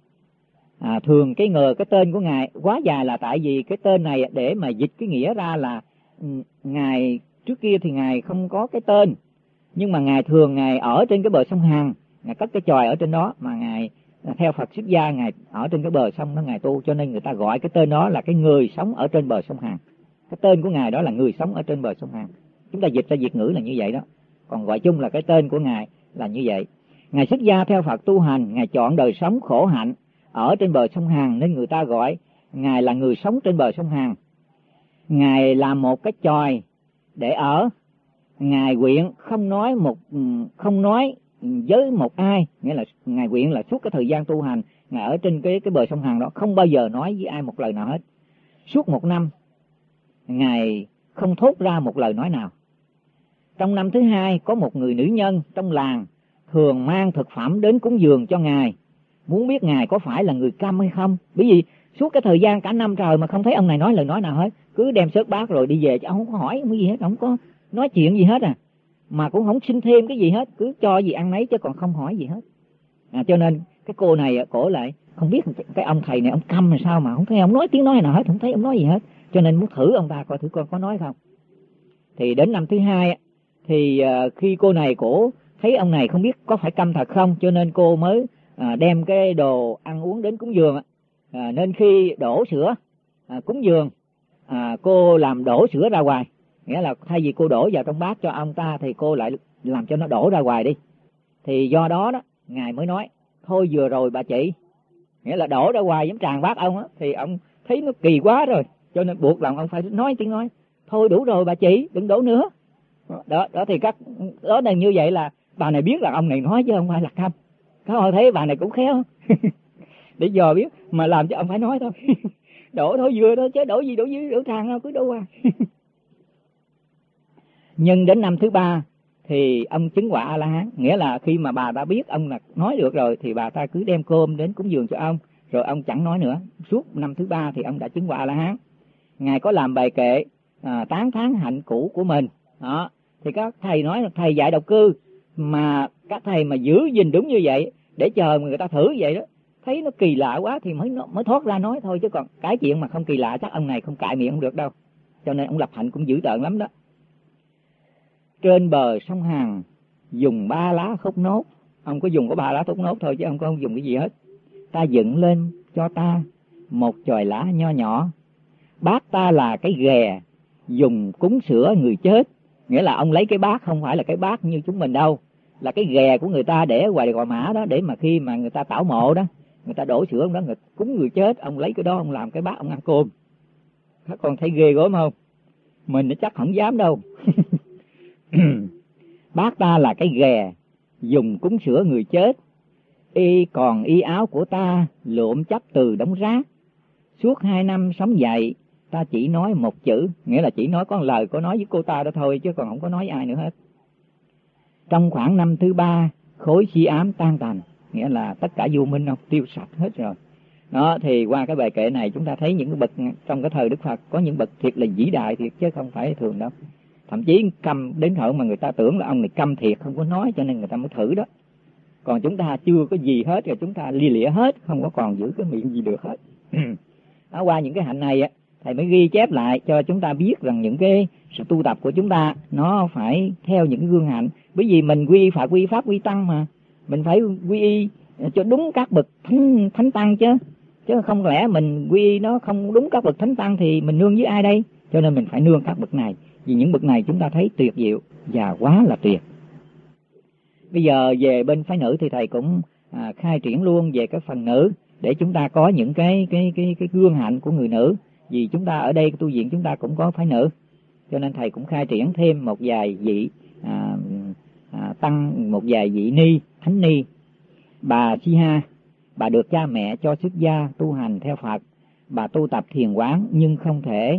thường cái tên của ngài quá dài là tại vì cái tên này để mà dịch cái nghĩa ra là ngài trước kia thì ngài không có cái tên, nhưng mà ngài thường ngài ở trên cái bờ sông Hằng, ngài cất cái chòi ở trên đó, mà ngài theo Phật xuất gia ngài ở trên cái bờ sông đó ngài tu, cho nên người ta gọi cái tên đó là cái người sống ở trên bờ sông Hằng. Cái tên của ngài đó là người sống ở trên bờ sông Hằng. Chúng ta dịch ra Việt ngữ là như vậy đó, còn gọi chung là cái tên của ngài là như vậy. Ngài xuất gia theo Phật tu hành, ngài chọn đời sống khổ hạnh ở trên bờ sông Hằng nên người ta gọi ngài là người sống trên bờ sông Hằng. Ngài làm một cái chòi để ở, ngài nguyện không nói với một ai, nghĩa là ngài nguyện là suốt cái thời gian tu hành ngài ở trên cái bờ sông Hằng đó không bao giờ nói với ai một lời nào hết. Suốt 1 năm ngài không thốt ra một lời nói nào. Trong năm thứ 2 có một người nữ nhân trong làng thường mang thực phẩm đến cúng dường cho ngài, muốn biết ngài có phải là người câm hay không. Bởi vì suốt cái thời gian cả năm trời mà không thấy ông này nói lời nói nào hết, cứ đem xớt bát rồi đi về chứ ông không có hỏi cái gì hết, ông không có nói chuyện gì hết mà cũng không xin thêm cái gì hết, cứ cho gì ăn nấy chứ còn không hỏi gì hết. Cho nên cái cô này cổ lại không biết cái ông thầy này ông câm là sao mà không thấy ông nói tiếng nói nào hết, không thấy ông nói gì hết, cho nên muốn thử ông ta coi thử con có nói không. Thì đến năm thứ 2 thì khi cô này cổ thấy ông này không biết có phải câm thật không, cho nên cô mới đem cái đồ ăn uống đến cúng dường. Nên khi đổ sữa cúng dường, cô làm đổ sữa ra ngoài, nghĩa là thay vì cô đổ vào trong bát cho ông ta thì cô lại làm cho nó đổ ra ngoài đi. Thì do đó ngài mới nói thôi vừa rồi bà chị, nghĩa là đổ ra ngoài giống tràn bát ông thì ông thấy nó kỳ quá rồi, cho nên buộc lòng ông phải nói tiếng nói thôi đủ rồi bà chị, đừng đổ nữa. Đó thì đó là như vậy là bà này biết là ông này nói chứ không phải là câm. Các bạn thấy bà này cũng khéo để dò biết mà làm cho ông phải nói thôi. Đổ thôi vừa thôi chứ đổ gì đổ dưới đổ tràn đâu, cứ đổ qua. Nhưng đến năm thứ 3 thì ông chứng quả A-la-hán, nghĩa là khi mà bà ta biết ông là nói được rồi thì bà ta cứ đem cơm đến cúng dường cho ông, rồi ông chẳng nói nữa. Suốt năm thứ 3 thì ông đã chứng quả A-la-hán. Ngài có làm bài kệ tán thán hạnh cũ của mình. Đó thì các thầy nói là thầy dạy độc cư mà các thầy mà giữ gìn đúng như vậy để chờ người ta thử vậy đó, thấy nó kỳ lạ quá thì mới thoát ra nói thôi, chứ còn cái chuyện mà không kỳ lạ chắc ông này không cãi miệng không được đâu. Cho nên ông lập hạnh cũng dữ tợn lắm đó. Trên bờ sông Hằng dùng 3 lá thốt nốt, ông có dùng có 3 lá thốt nốt thôi chứ ông không dùng cái gì hết. Ta dựng lên cho ta một chòi lá nho nhỏ, bát ta là cái ghè dùng cúng sữa người chết. Nghĩa là ông lấy cái bát không phải là cái bát như chúng mình đâu, là cái ghè của người ta để ở ngoài Gò Mã đó, để mà khi mà người ta tảo mộ đó, người ta đổ sữa đó, người cúng người chết, ông lấy cái đó ông làm cái bát ông ăn cơm. Các con thấy ghê gớm không? Mình chắc không dám đâu. Bát ta là cái ghè dùng cúng sữa người chết, còn y áo của ta lượm chấp từ đống rác. Suốt 2 năm sống dậy ta chỉ nói một chữ, nghĩa là chỉ nói có một lời, có nói với cô ta đó thôi chứ còn không có nói ai nữa hết. Trong khoảng năm thứ 3 khối si ám tan tành, nghĩa là tất cả vô minh tiêu sạch hết rồi. Đó thì qua cái bài kệ này chúng ta thấy những cái bậc trong cái thời Đức Phật có những bậc thiệt là vĩ đại thiệt chứ không phải thường đâu. Thậm chí câm đến thở mà người ta tưởng là ông này câm thiệt không có nói, cho nên người ta mới thử đó. Còn chúng ta chưa có gì hết rồi chúng ta lia lịa hết, không có còn giữ cái miệng gì được hết. Đó, qua những cái hạnh này á, thầy mới ghi chép lại cho chúng ta biết rằng những cái sự tu tập của chúng ta nó phải theo những cái gương hạnh. Bởi vì mình quy Phật, quy Pháp, quy Tăng mà, mình phải quy y cho đúng các bậc thánh tăng chứ không lẽ mình quy y nó không đúng các bậc thánh tăng thì mình nương với ai đây? Cho nên mình phải nương các bậc này, vì những bậc này chúng ta thấy tuyệt diệu và quá là tuyệt. Bây giờ về bên phái nữ thì thầy cũng khai triển luôn về cái phần nữ để chúng ta có những cái gương hạnh của người nữ. Vì chúng ta ở đây tu viện chúng ta cũng có phái nữ, cho nên thầy cũng khai triển thêm một vài vị tăng, một vài vị ni, thánh ni. Bà Si Ha, bà được cha mẹ cho xuất gia tu hành theo Phật, bà tu tập thiền quán nhưng không thể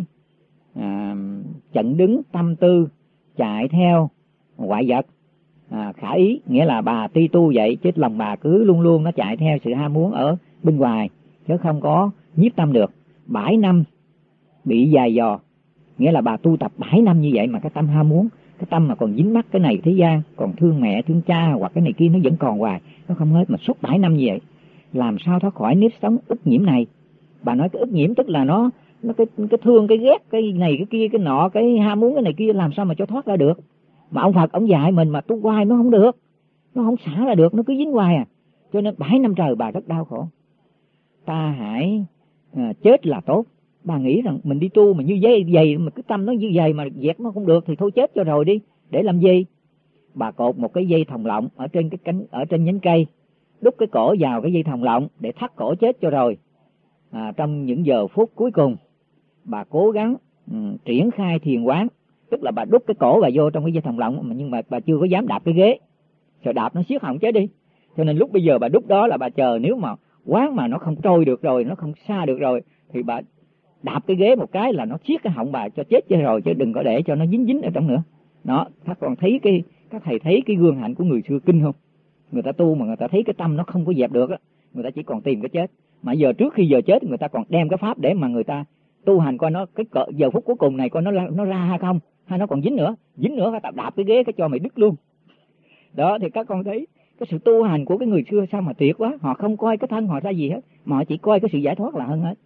chận đứng tâm tư chạy theo ngoại vật khả ý, nghĩa là bà tuy tu vậy chứ lòng bà cứ luôn luôn nó chạy theo sự ham muốn ở bên ngoài chứ không có nhiếp tâm được. 7 năm bị dài dò, nghĩa là bà tu tập 7 năm như vậy mà cái tâm ham muốn, cái tâm mà còn dính mắc cái này thế gian, còn thương mẹ thương cha hoặc cái này kia nó vẫn còn hoài, nó không hết, mà suốt 7 năm như vậy làm sao thoát khỏi nếp sống ức nhiễm này. Bà nói cái ức nhiễm tức là nó cái thương, cái ghét, cái này cái kia, cái nọ, cái ham muốn cái này kia, làm sao mà cho thoát ra được. Mà ông Phật ông dạy mình mà tu hoài nó không được, nó không xả ra được, nó cứ dính hoài à. Cho nên 7 năm trời bà rất đau khổ. Ta hãy chết là tốt. Bà nghĩ rằng mình đi tu mà như vậy mà cái tâm nó như vậy mà dẹp nó không được thì thôi chết cho rồi đi, để làm gì. Bà cột một cái dây thòng lọng ở trên cái cánh, ở trên nhánh cây, đút cái cổ vào cái dây thòng lọng để thắt cổ chết cho rồi. Trong những giờ phút cuối cùng bà cố gắng triển khai thiền quán, tức là bà đút cái cổ bà vô trong cái dây thòng lọng, nhưng mà bà chưa có dám đạp cái ghế, sợ đạp nó siết họng chết đi. Cho nên lúc bây giờ bà đút đó là bà chờ, nếu mà quán mà nó không trôi được rồi, nó không xa được rồi thì bà đạp cái ghế một cái là nó siết cái họng bà cho chết rồi, chứ đừng có để cho nó dính ở trong nữa. Đó, các con thấy các thầy thấy cái gương hạnh của người xưa kinh không? Người ta tu mà người ta thấy cái tâm nó không có dẹp được á, người ta chỉ còn tìm cái chết. Mà giờ trước khi giờ chết người ta còn đem cái pháp để mà người ta tu hành coi nó cái giờ phút cuối cùng này coi nó ra hay không, hay nó còn dính nữa phải đạp cái ghế cái cho mày đứt luôn. Đó thì các con thấy cái sự tu hành của cái người xưa sao mà tuyệt quá, họ không coi cái thân họ ra gì hết, mà họ chỉ coi cái sự giải thoát là hơn hết.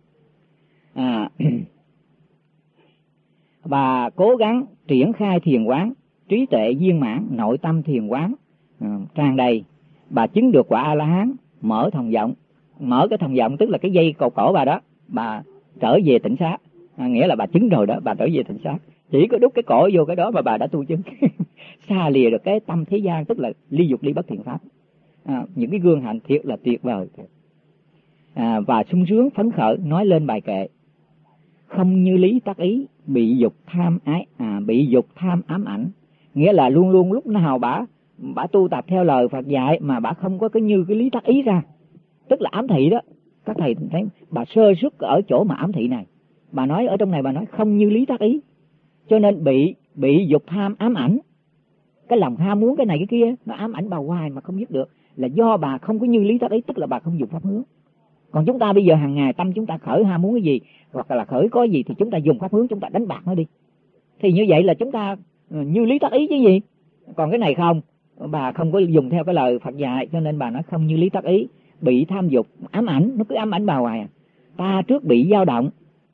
Bà cố gắng triển khai thiền quán, trí tuệ viên mãn, nội tâm thiền quán tràn đầy. Bà chứng được quả A-la-hán, mở thòng vọng. Mở cái thòng vọng tức là cái dây cột cổ bà đó, bà trở về tịnh xá, nghĩa là bà chứng rồi đó, bà trở về tịnh xá. Chỉ có đút cái cổ vô cái đó mà bà đã tu chứng. Xa lìa được cái tâm thế gian, tức là ly dục ly bất thiện pháp. Những cái gương hạnh thiệt là tuyệt vời. Và sung sướng phấn khởi nói lên bài kệ: không như lý tác ý, bị dục tham ám ảnh. Nghĩa là luôn luôn lúc nào bà tu tập theo lời Phật dạy mà bà không có cái như cái lý tác ý ra, tức là ám thị đó. Các thầy thấy bà sơ suất ở chỗ mà ám thị này. Bà nói ở trong này, bà nói không như lý tác ý, cho nên bị dục tham ám ảnh. Cái lòng ham muốn cái này cái kia nó ám ảnh bà hoài mà không dứt được, là do bà không có như lý tác ý, tức là bà không dùng pháp hướng. Còn chúng ta bây giờ hàng ngày tâm chúng ta khởi ham muốn cái gì hoặc là khởi có gì thì chúng ta dùng pháp hướng, chúng ta đánh bạc nó đi. thì như vậy là chúng ta như lý tác ý chứ gì. Còn cái này không, bà không có dùng theo cái lời Phật dạy, cho nên bà nói không như lý tác ý. Bị tham dục ám ảnh, nó cứ ám ảnh bà hoài à. Ta trước bị dao động,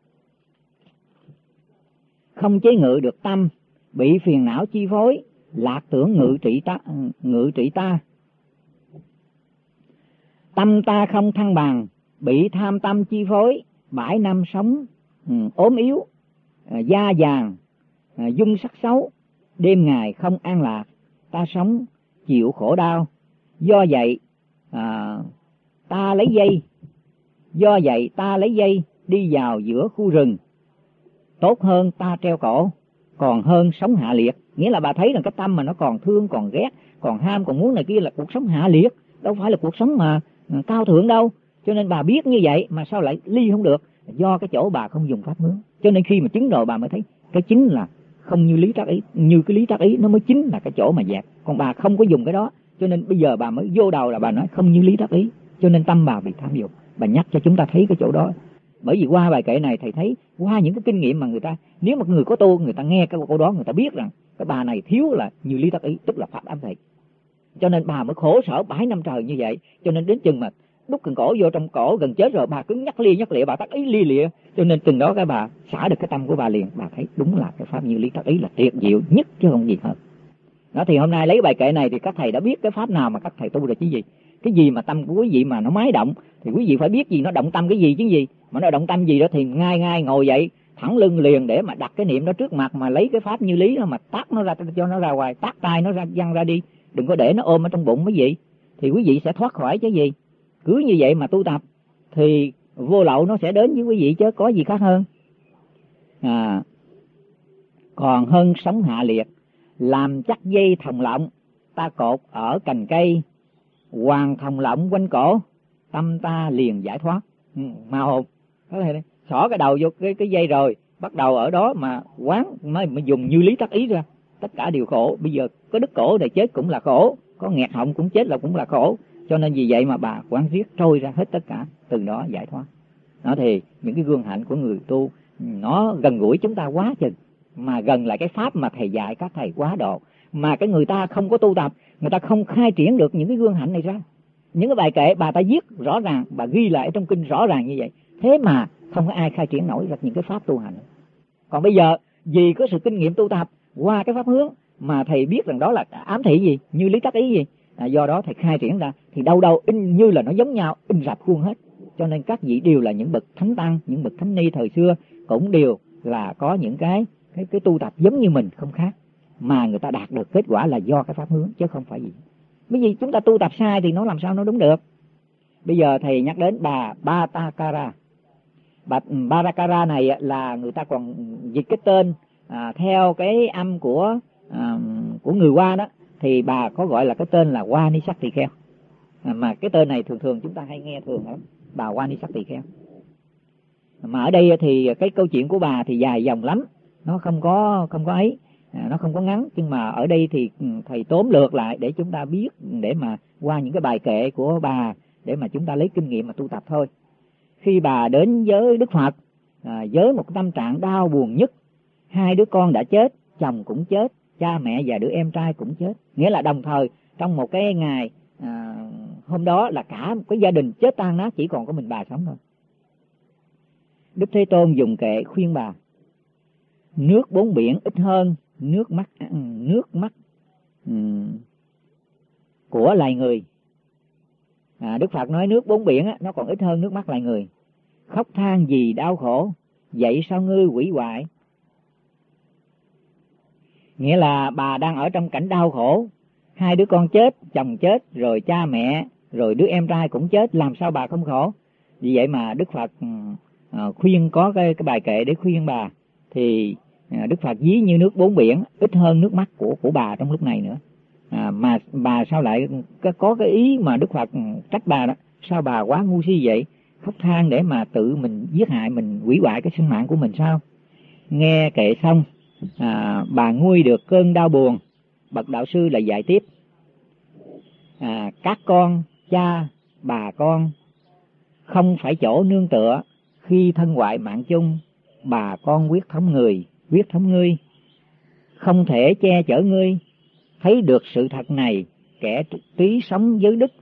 không chế ngự được tâm, bị phiền não chi phối, lạc tưởng ngự trị ta. Tâm ta không thăng bằng, bị tham tâm chi phối, 7 năm sống ốm yếu, da vàng, dung sắc xấu, đêm ngày không an lạc, ta sống chịu khổ đau. Do vậy ta lấy dây đi vào giữa khu rừng, tốt hơn ta treo cổ, còn hơn sống hạ liệt. Nghĩa là bà thấy rằng cái tâm mà nó còn thương, còn ghét, còn ham, còn muốn này kia là cuộc sống hạ liệt, đâu phải là cuộc sống mà cao thượng đâu. Cho nên bà biết như vậy mà sao lại ly không được? Do cái chỗ bà không dùng pháp hướng. Cho nên khi mà chứng rồi bà mới thấy cái chính là không như lý tác ý. Như cái lý tác ý nó mới chính là cái chỗ mà dẹp. Còn bà không có dùng cái đó, cho nên bây giờ bà mới vô đầu là bà nói không như lý tác ý. Cho nên tâm bà bị tham dục. Bà nhắc cho chúng ta thấy cái chỗ đó. Bởi vì qua bài kệ này thầy thấy, qua những cái kinh nghiệm mà người ta, nếu mà người có tu, người ta nghe cái câu đó, người ta biết rằng cái bà này thiếu là như lý tác ý, tức là pháp ám thị. Cho nên bà mới khổ sở 7 năm trời như vậy. Cho nên đến chừng mà đút cần cổ vô trong cổ gần chết rồi, bà cứ nhắc lịa, bà tác ý lia lịa. Cho nên từng đó cái bà xả được cái tâm của bà liền. Bà thấy đúng là cái pháp như lý tác ý là tuyệt diệu nhất chứ không gì hơn. Đó thì hôm nay lấy bài kệ này thì các thầy đã biết cái pháp nào mà các thầy tu được chứ gì. Cái gì mà tâm của quý vị mà nó mái động thì quý vị phải biết gì nó động tâm cái gì chứ gì. Mà nó động tâm gì đó thì ngay ngồi dậy thẳng lưng liền để mà đặt cái niệm đó trước mặt, mà lấy cái pháp như lý đó mà tát nó ra cho nó ra ngoài, tát tay nó ra văng ra đi, đừng có để nó ôm ở trong bụng quý vị, thì quý vị sẽ thoát khỏi chứ gì. Cứ như vậy mà tu tập thì vô lậu nó sẽ đến với quý vị chứ có gì khác hơn. Còn hơn sống hạ liệt, làm chắc dây thòng lọng, ta cột ở cành cây, hoàng thòng lọng quanh cổ, tâm ta liền giải thoát. Ma hồn có thể xỏ cái đầu vô cái dây rồi, bắt đầu ở đó mà quán mới dùng như lý tác ý ra, tất cả đều khổ. Bây giờ có đứt cổ này chết cũng là khổ, có nghẹt họng cũng chết là cũng là khổ. Cho nên vì vậy mà bà quán riết trôi ra hết tất cả, từ đó giải thoát. Đó thì những cái gương hạnh của người tu nó gần gũi chúng ta quá chừng, mà gần lại cái pháp mà thầy dạy các thầy quá độ. Mà cái người ta không có tu tập, người ta không khai triển được những cái gương hạnh này ra. Những cái bài kệ bà ta viết rõ ràng, bà ghi lại trong kinh rõ ràng như vậy, thế mà không có ai khai triển nổi ra những cái pháp tu hành. Còn bây giờ vì có sự kinh nghiệm tu tập qua cái pháp hướng mà thầy biết rằng đó là ám thị gì, như lý tác ý gì, do đó thầy khai triển ra thì đâu in như là nó giống nhau, in rập khuôn hết. Cho nên các vị đều là những bậc thánh tăng, những bậc thánh ni thời xưa cũng đều là có những cái tu tập giống như mình, không khác, mà người ta đạt được kết quả là do cái pháp hướng chứ không phải gì. Bởi vì chúng ta tu tập sai thì nó làm sao nó đúng được. Bây giờ thầy nhắc đến bà Bhattakara. Bà Bhattakara này là người ta còn dịch cái tên theo cái âm của người Hoa đó, thì bà có gọi là cái tên là Wanisat Tỳ Kheo. Mà cái tên này thường chúng ta hay nghe thường lắm, bà Wanisat Tỳ Kheo. Mà ở đây thì cái câu chuyện của bà thì dài dòng lắm, nó không có ấy, nó không có ngắn, nhưng mà ở đây thì thầy tóm lược lại để chúng ta biết, để mà qua những cái bài kệ của bà để mà chúng ta lấy kinh nghiệm mà tu tập thôi. Khi bà đến với Đức Phật với một tâm trạng đau buồn nhất, 2 đứa con đã chết, chồng cũng chết, cha mẹ và đứa em trai cũng chết, nghĩa là đồng thời trong một cái ngày hôm đó là cả một cái gia đình chết tan nát, chỉ còn có mình bà sống thôi. Đức Thế Tôn dùng kệ khuyên bà: nước 4 biển ít hơn nước mắt của loài người. Đức Phật nói nước 4 biển nó còn ít hơn nước mắt loài người. Khóc than vì đau khổ, vậy sao ngươi hủy hoại? Nghĩa là bà đang ở trong cảnh đau khổ, 2 đứa con chết, chồng chết, rồi cha mẹ, rồi đứa em trai cũng chết, làm sao bà không khổ? Vì vậy mà Đức Phật khuyên, có cái bài kệ để khuyên bà, thì Đức Phật ví như nước 4 biển ít hơn nước mắt của bà trong lúc này nữa. Mà bà sao lại có cái ý mà Đức Phật trách bà đó, sao bà quá ngu si vậy, khóc than để mà tự mình giết hại mình, hủy hoại cái sinh mạng của mình sao? Nghe kệ xong, bà nguôi được cơn đau buồn. Bậc đạo sư lại dạy tiếp: các con, cha, bà con không phải chỗ nương tựa, khi thân hoại mạng chung, bà con quyết thống ngươi. không thể che chở ngươi. Thấy được sự thật này, kẻ trí sống giới đức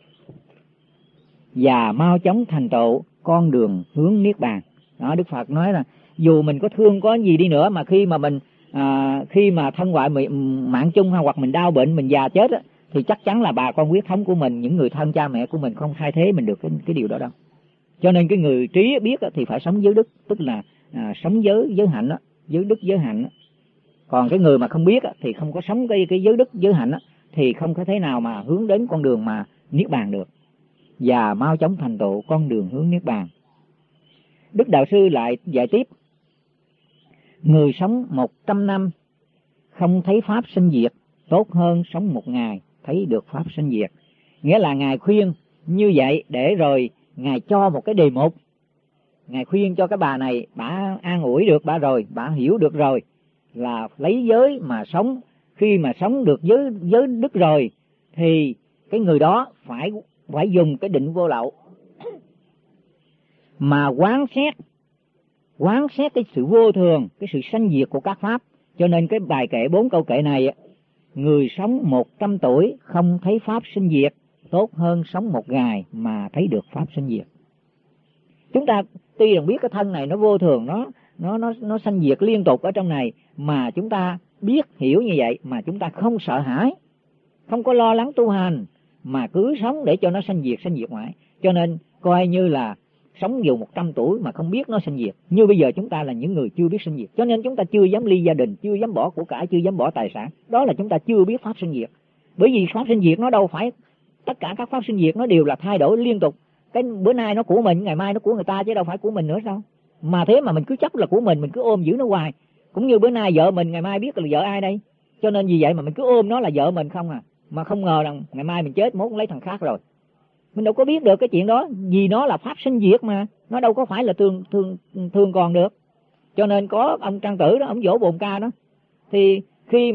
và mau chóng thành tựu con đường hướng niết bàn. Đó, Đức Phật nói là dù mình có thương có gì đi nữa, mà khi mà thân hoại mạng chung hoặc mình đau bệnh, mình già chết á, thì chắc chắn là bà con huyết thống của mình, những người thân cha mẹ của mình không thay thế mình được cái điều đó đâu. Cho nên cái người trí biết á, thì phải sống giới đức, tức là sống giới hạnh á, giới đức giới hạnh á. Còn cái người mà không biết á, thì không có sống cái giới đức giới hạnh á, thì không có thế nào mà hướng đến con đường mà niết bàn được, và mau chóng thành tựu con đường hướng niết bàn. Đức Đạo Sư lại dạy tiếp: người sống 100 năm không thấy pháp sinh diệt, tốt hơn sống 1 ngày thấy được pháp sinh diệt. Nghĩa là Ngài khuyên như vậy để rồi Ngài cho một cái đề mục. Ngài khuyên cho cái bà này, bà an ủi được bà rồi, bà hiểu được rồi, là lấy giới mà sống. Khi mà sống được giới đức rồi thì cái người đó phải dùng cái định vô lậu mà quán xét cái sự vô thường, cái sự sanh diệt của các pháp. Cho nên cái bài kệ 4 câu kệ này: người sống 100 tuổi không thấy pháp sinh diệt, tốt hơn sống 1 ngày mà thấy được pháp sinh diệt. Chúng ta tuy rằng biết cái thân này nó vô thường, nó sanh diệt liên tục ở trong này, mà chúng ta biết hiểu như vậy mà chúng ta không sợ hãi, không có lo lắng tu hành, mà cứ sống để cho nó sanh diệt mãi. Cho nên coi như là sống dù 100 tuổi mà không biết nó sanh diệt. Như bây giờ chúng ta là những người chưa biết sanh diệt, cho nên chúng ta chưa dám ly gia đình, chưa dám bỏ của cải, chưa dám bỏ tài sản. Đó là chúng ta chưa biết pháp sinh diệt. Bởi vì pháp sinh diệt nó đâu phải, tất cả các pháp sinh diệt nó đều là thay đổi liên tục. Cái bữa nay nó của mình, ngày mai nó của người ta, chứ đâu phải của mình nữa sao? Mà thế mà mình cứ chấp là của mình cứ ôm giữ nó hoài. Cũng như bữa nay vợ mình, ngày mai biết là vợ ai đây? Cho nên vì vậy mà mình cứ ôm nó là vợ mình không à. Mà không ngờ rằng ngày mai mình chết, mốt lấy thằng khác rồi. Mình đâu có biết được cái chuyện đó, vì nó là pháp sinh diệt mà, nó đâu có phải là thường còn được. Cho nên có ông Trang Tử đó, ông dỗ Bồn Ca đó, thì khi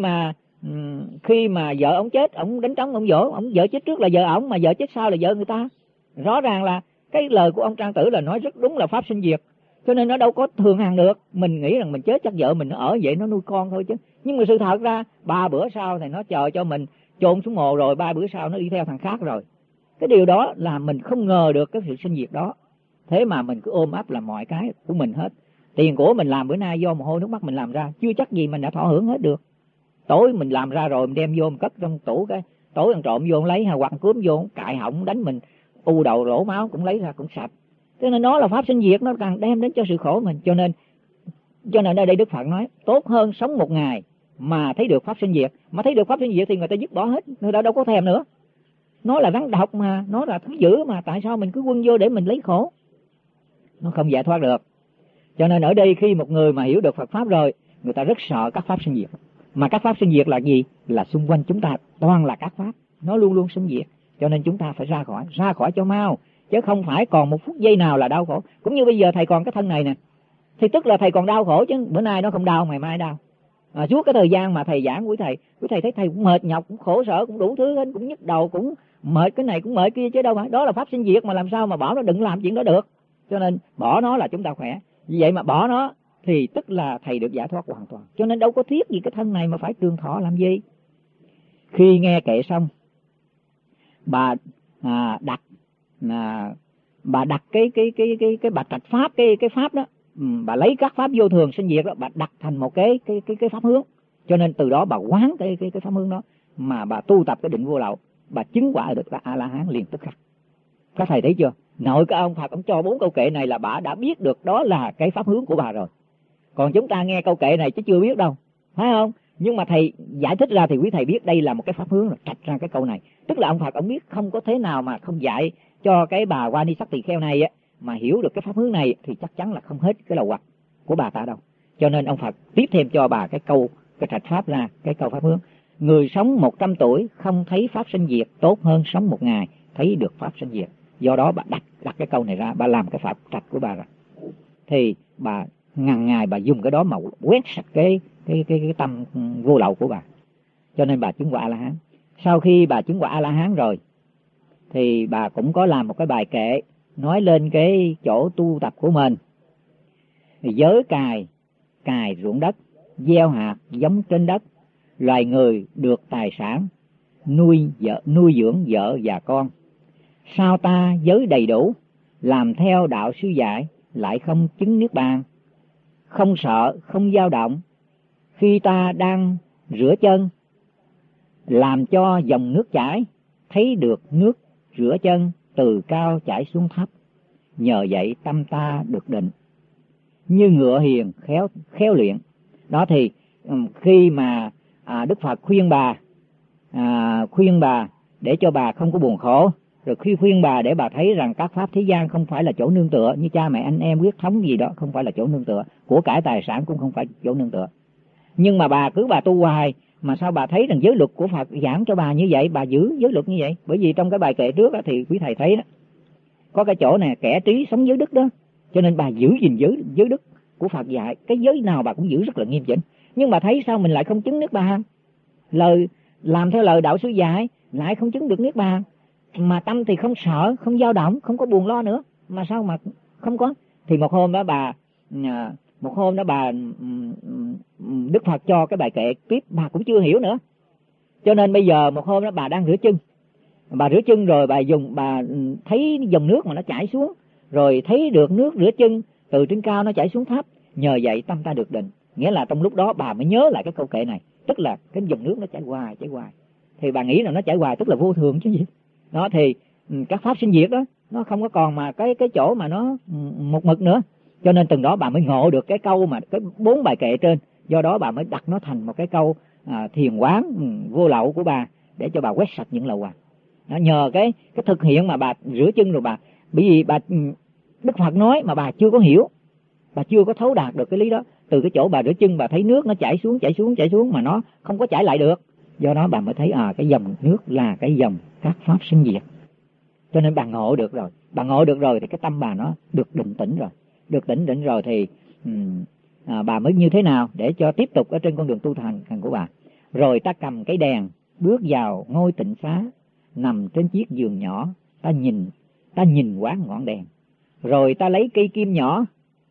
mà vợ ông chết, ông đánh trống ông dỗ, ông vợ chết trước là vợ ổng, mà vợ chết sau là vợ người ta. Rõ ràng là cái lời của ông Trang Tử là nói rất đúng là pháp sinh diệt. Cho nên nó đâu có thường hằng được. Mình nghĩ rằng mình chết chắc vợ mình nó ở vậy, nó nuôi con thôi chứ. Nhưng mà sự thật ra 3 bữa sau thì nó chờ cho mình chôn xuống mồ rồi, 3 bữa sau nó đi theo thằng khác rồi. Cái điều đó là mình không ngờ được cái sự sinh diệt đó. Thế mà mình cứ ôm ấp là mọi cái của mình hết. Tiền của mình làm bữa nay do mồ hôi nước mắt mình làm ra, chưa chắc gì mình đã thọ hưởng hết được. Tối mình làm ra rồi mình đem vô, mình cất trong tủ, cái tối ăn trộm vô lấy, hoặc cướp vô cại họng đánh mình, u đầu rổ máu cũng lấy ra cũng sạch. Thế nên nó là pháp sinh diệt, nó càng đem đến cho sự khổ mình. Cho nên ở đây Đức Phật nói tốt hơn sống 1 ngày mà thấy được pháp sinh diệt. Mà thấy được pháp sinh diệt thì người ta dứt bỏ hết, người ta đâu có thèm nữa. Nó là rắn độc mà, nó là thứ dữ mà, tại sao mình cứ quăng vô để mình lấy khổ? Nó không giải thoát được. Cho nên ở đây khi một người mà hiểu được Phật Pháp rồi, người ta rất sợ các pháp sinh diệt. Mà các pháp sinh diệt là gì? Là xung quanh chúng ta toàn là các pháp, nó luôn luôn sinh diệt. Cho nên chúng ta phải ra khỏi cho mau, chứ không phải còn một phút giây nào là đau khổ. Cũng như bây giờ thầy còn cái thân này nè, thì tức là thầy còn đau khổ, chứ bữa nay nó không đau, ngày mai đau. Suốt cái thời gian mà thầy giảng quý thầy thấy thầy cũng mệt nhọc, cũng khổ sở, cũng đủ thứ hết, cũng nhức đầu, cũng mệt cái này cũng mệt kia, chứ đâu phải. Đó là pháp sinh diệt, mà làm sao mà bảo nó đừng làm chuyện đó được. Cho nên bỏ nó là chúng ta khỏe. Vì vậy mà bỏ nó thì tức là thầy được giải thoát hoàn toàn. Cho nên đâu có thiết gì cái thân này mà phải trường thọ làm gì. Khi nghe kệ xong, bà đặt cái bà trạch pháp, cái pháp đó, bà lấy các pháp vô thường sinh diệt đó, bà đặt thành một cái pháp hướng. Cho nên từ đó bà quán cái pháp hướng đó, mà bà tu tập cái định vô lậu, bà chứng quả được A La Hán liền tức khắc. Các thầy thấy chưa? Nội cái ông Phật ông cho 4 câu kệ này là bà đã biết được đó là cái pháp hướng của bà rồi. Còn chúng ta nghe câu kệ này chứ chưa biết đâu, phải không? Nhưng mà thầy giải thích ra thì quý thầy biết đây là một cái pháp hướng rồi, trạch ra cái câu này. Tức là ông Phật ông biết không có thế nào mà không dạy cho cái bà Wani Sắc Tỳ Kheo này á, mà hiểu được cái pháp hướng này thì chắc chắn là không hết cái lầu hoặc của bà ta đâu. Cho nên ông Phật tiếp thêm cho bà cái trạch pháp ra, cái câu pháp hướng. Người sống 100 tuổi không thấy pháp sinh diệt, tốt hơn sống 1 ngày thấy được pháp sinh diệt. Do đó bà đặt cái câu này ra, bà làm cái pháp trạch của bà ra. Thì bà ngàn ngày bà dùng cái đó mà quét sạch cái tâm vô lậu của bà. Cho nên bà chứng quả A-la-hán. Sau khi bà chứng quả A-la-hán rồi thì bà cũng có làm một cái bài kệ nói lên cái chỗ tu tập của mình. Giới cài ruộng đất, gieo hạt giống trên đất, loài người được tài sản, nuôi dưỡng vợ và con. Sao ta giới đầy đủ, làm theo đạo sư dạy, lại không chứng niết bàn, không sợ, không dao động. Khi ta đang rửa chân, làm cho dòng nước chảy, thấy được nước rửa chân từ cao chảy xuống thấp, nhờ vậy tâm ta được định, như ngựa hiền khéo luyện. Đó thì khi mà Đức Phật khuyên bà để cho bà không có buồn khổ, rồi khi khuyên bà để bà thấy rằng các pháp thế gian không phải là chỗ nương tựa, như cha mẹ anh em huyết thống gì đó không phải là chỗ nương tựa, của cải tài sản cũng không phải chỗ nương tựa. Nhưng mà bà tu hoài, mà sao bà thấy rằng giới luật của Phật giảng cho bà như vậy, bà giữ giới luật như vậy? Bởi vì trong cái bài kệ trước đó, thì quý thầy thấy đó, có cái chỗ này kẻ trí sống giới đức đó, cho nên bà giữ gìn giới đức của Phật dạy, cái giới nào bà cũng giữ rất là nghiêm chỉnh. Nhưng mà thấy sao mình lại không chứng niết bàn, làm theo lời đạo sư dạy lại không chứng được niết bàn, mà tâm thì không sợ, không dao động, không có buồn lo nữa, mà sao mà không có? Thì một hôm đó bà Đức Phật cho cái bài kệ tiếp, bà cũng chưa hiểu nữa. Cho nên bây giờ một hôm đó bà đang rửa chân, rồi bà thấy dòng nước mà nó chảy xuống, rồi thấy được nước rửa chân từ trên cao nó chảy xuống thấp, nhờ vậy tâm ta được định. Nghĩa là trong lúc đó bà mới nhớ lại cái câu kệ này, tức là cái dòng nước nó chảy hoài. Thì bà nghĩ là nó chảy hoài tức là vô thường chứ gì. Đó thì các pháp sinh diệt đó, nó không có còn mà cái chỗ mà nó một mực nữa. Cho nên từng đó bà mới ngộ được cái câu mà cái 4 bài kệ trên. Do đó bà mới đặt nó thành một cái câu thiền quán vô lậu của bà, để cho bà quét sạch những lậu hoặc. Nó nhờ cái thực hiện mà bà rửa chân rồi bởi vì Đức Phật nói mà bà chưa có hiểu, bà chưa có thấu đạt được cái lý đó. Từ cái chỗ bà rửa chân bà thấy nước nó chảy xuống mà nó không có chảy lại được. Do đó bà mới thấy cái dòng nước là cái dòng các pháp sinh diệt. Cho nên bà ngộ được rồi thì cái tâm bà nó được định rồi thì bà mới như thế nào để cho tiếp tục ở trên con đường tu thành của bà. Rồi ta cầm cái đèn bước vào ngôi tịnh xá, nằm trên chiếc giường nhỏ, ta nhìn quán ngọn đèn. Rồi ta lấy cây kim nhỏ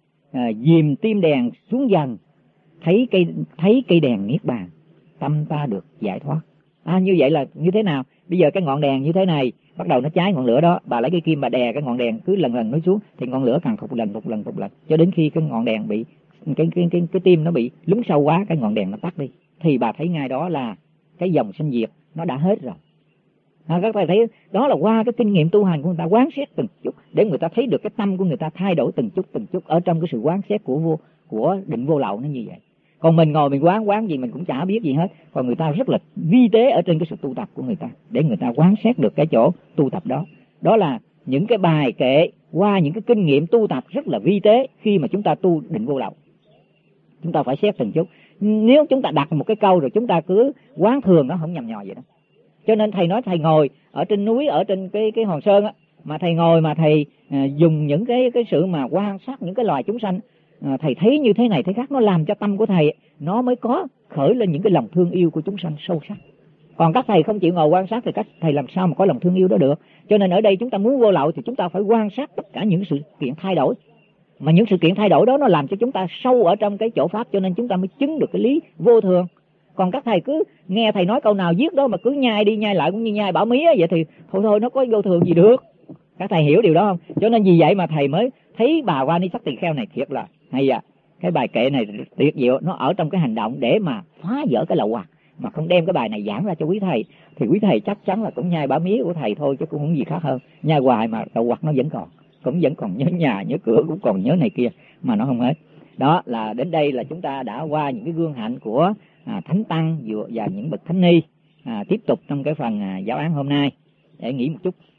dìm tim đèn xuống dần, thấy cây đèn niết bàn, tâm ta được giải thoát. Như vậy là như thế nào? Bây giờ cái ngọn đèn như thế này bắt đầu nó cháy ngọn lửa đó, bà lấy cây kim bà đè cái ngọn đèn cứ lần nó xuống, thì ngọn lửa càng phục lần cho đến khi cái ngọn đèn bị cái tim nó bị lún sâu quá, cái ngọn đèn nó tắt đi, thì bà thấy ngay đó là cái dòng sinh diệt nó đã hết rồi. Các bạn thấy đó là qua cái kinh nghiệm tu hành của người ta quán xét từng chút, để người ta thấy được cái tâm của người ta thay đổi từng chút ở trong cái sự quán xét của định vô lậu nó như vậy. Còn mình ngồi mình quán gì mình cũng chả biết gì hết. Còn người ta rất là vi tế ở trên cái sự tu tập của người ta, để người ta quán xét được cái chỗ tu tập đó. Đó là những cái bài kệ qua những cái kinh nghiệm tu tập rất là vi tế khi mà chúng ta tu định vô lậu. Chúng ta phải xét từng chút. Nếu chúng ta đặt một cái câu rồi chúng ta cứ quán thường, nó không nhầm nhò vậy đó. Cho nên thầy nói thầy ngồi ở trên núi, ở trên cái Hòn Sơn á, mà thầy ngồi mà thầy dùng những cái sự mà quan sát những cái loài chúng sanh, thầy thấy như thế này thế khác, nó làm cho tâm của thầy nó mới có khởi lên những cái lòng thương yêu của chúng sanh sâu sắc. Còn các thầy không chịu ngồi quan sát thì các thầy làm sao mà có lòng thương yêu đó được. Cho nên ở đây chúng ta muốn vô lậu thì chúng ta phải quan sát tất cả những sự kiện thay đổi, mà những sự kiện thay đổi đó nó làm cho chúng ta sâu ở trong cái chỗ pháp, cho nên chúng ta mới chứng được cái lý vô thường. Còn các thầy cứ nghe thầy nói câu nào viết đó mà cứ nhai đi nhai lại cũng như nhai bảo mía vậy thì thôi nó có vô thường gì được. Các thầy hiểu điều đó không? Cho nên vì vậy mà thầy mới thấy bà Vani Sắc Tỳ Kheo này thiệt là hay cái bài kệ này tuyệt diệu, nó ở trong cái hành động để mà phá vỡ cái lậu hoặc. Mà không đem cái bài này giảng ra cho quý thầy thì quý thầy chắc chắn là cũng nhai bả mía của thầy thôi, chứ cũng không gì khác hơn. Nhai hoài mà lậu hoặc nó vẫn còn nhớ nhà nhớ cửa, cũng còn nhớ này kia mà nó không hết. Đó là đến đây là chúng ta đã qua những cái gương hạnh của thánh tăng và những bậc thánh ni. Tiếp tục trong cái phần giáo án hôm nay để nghỉ một chút.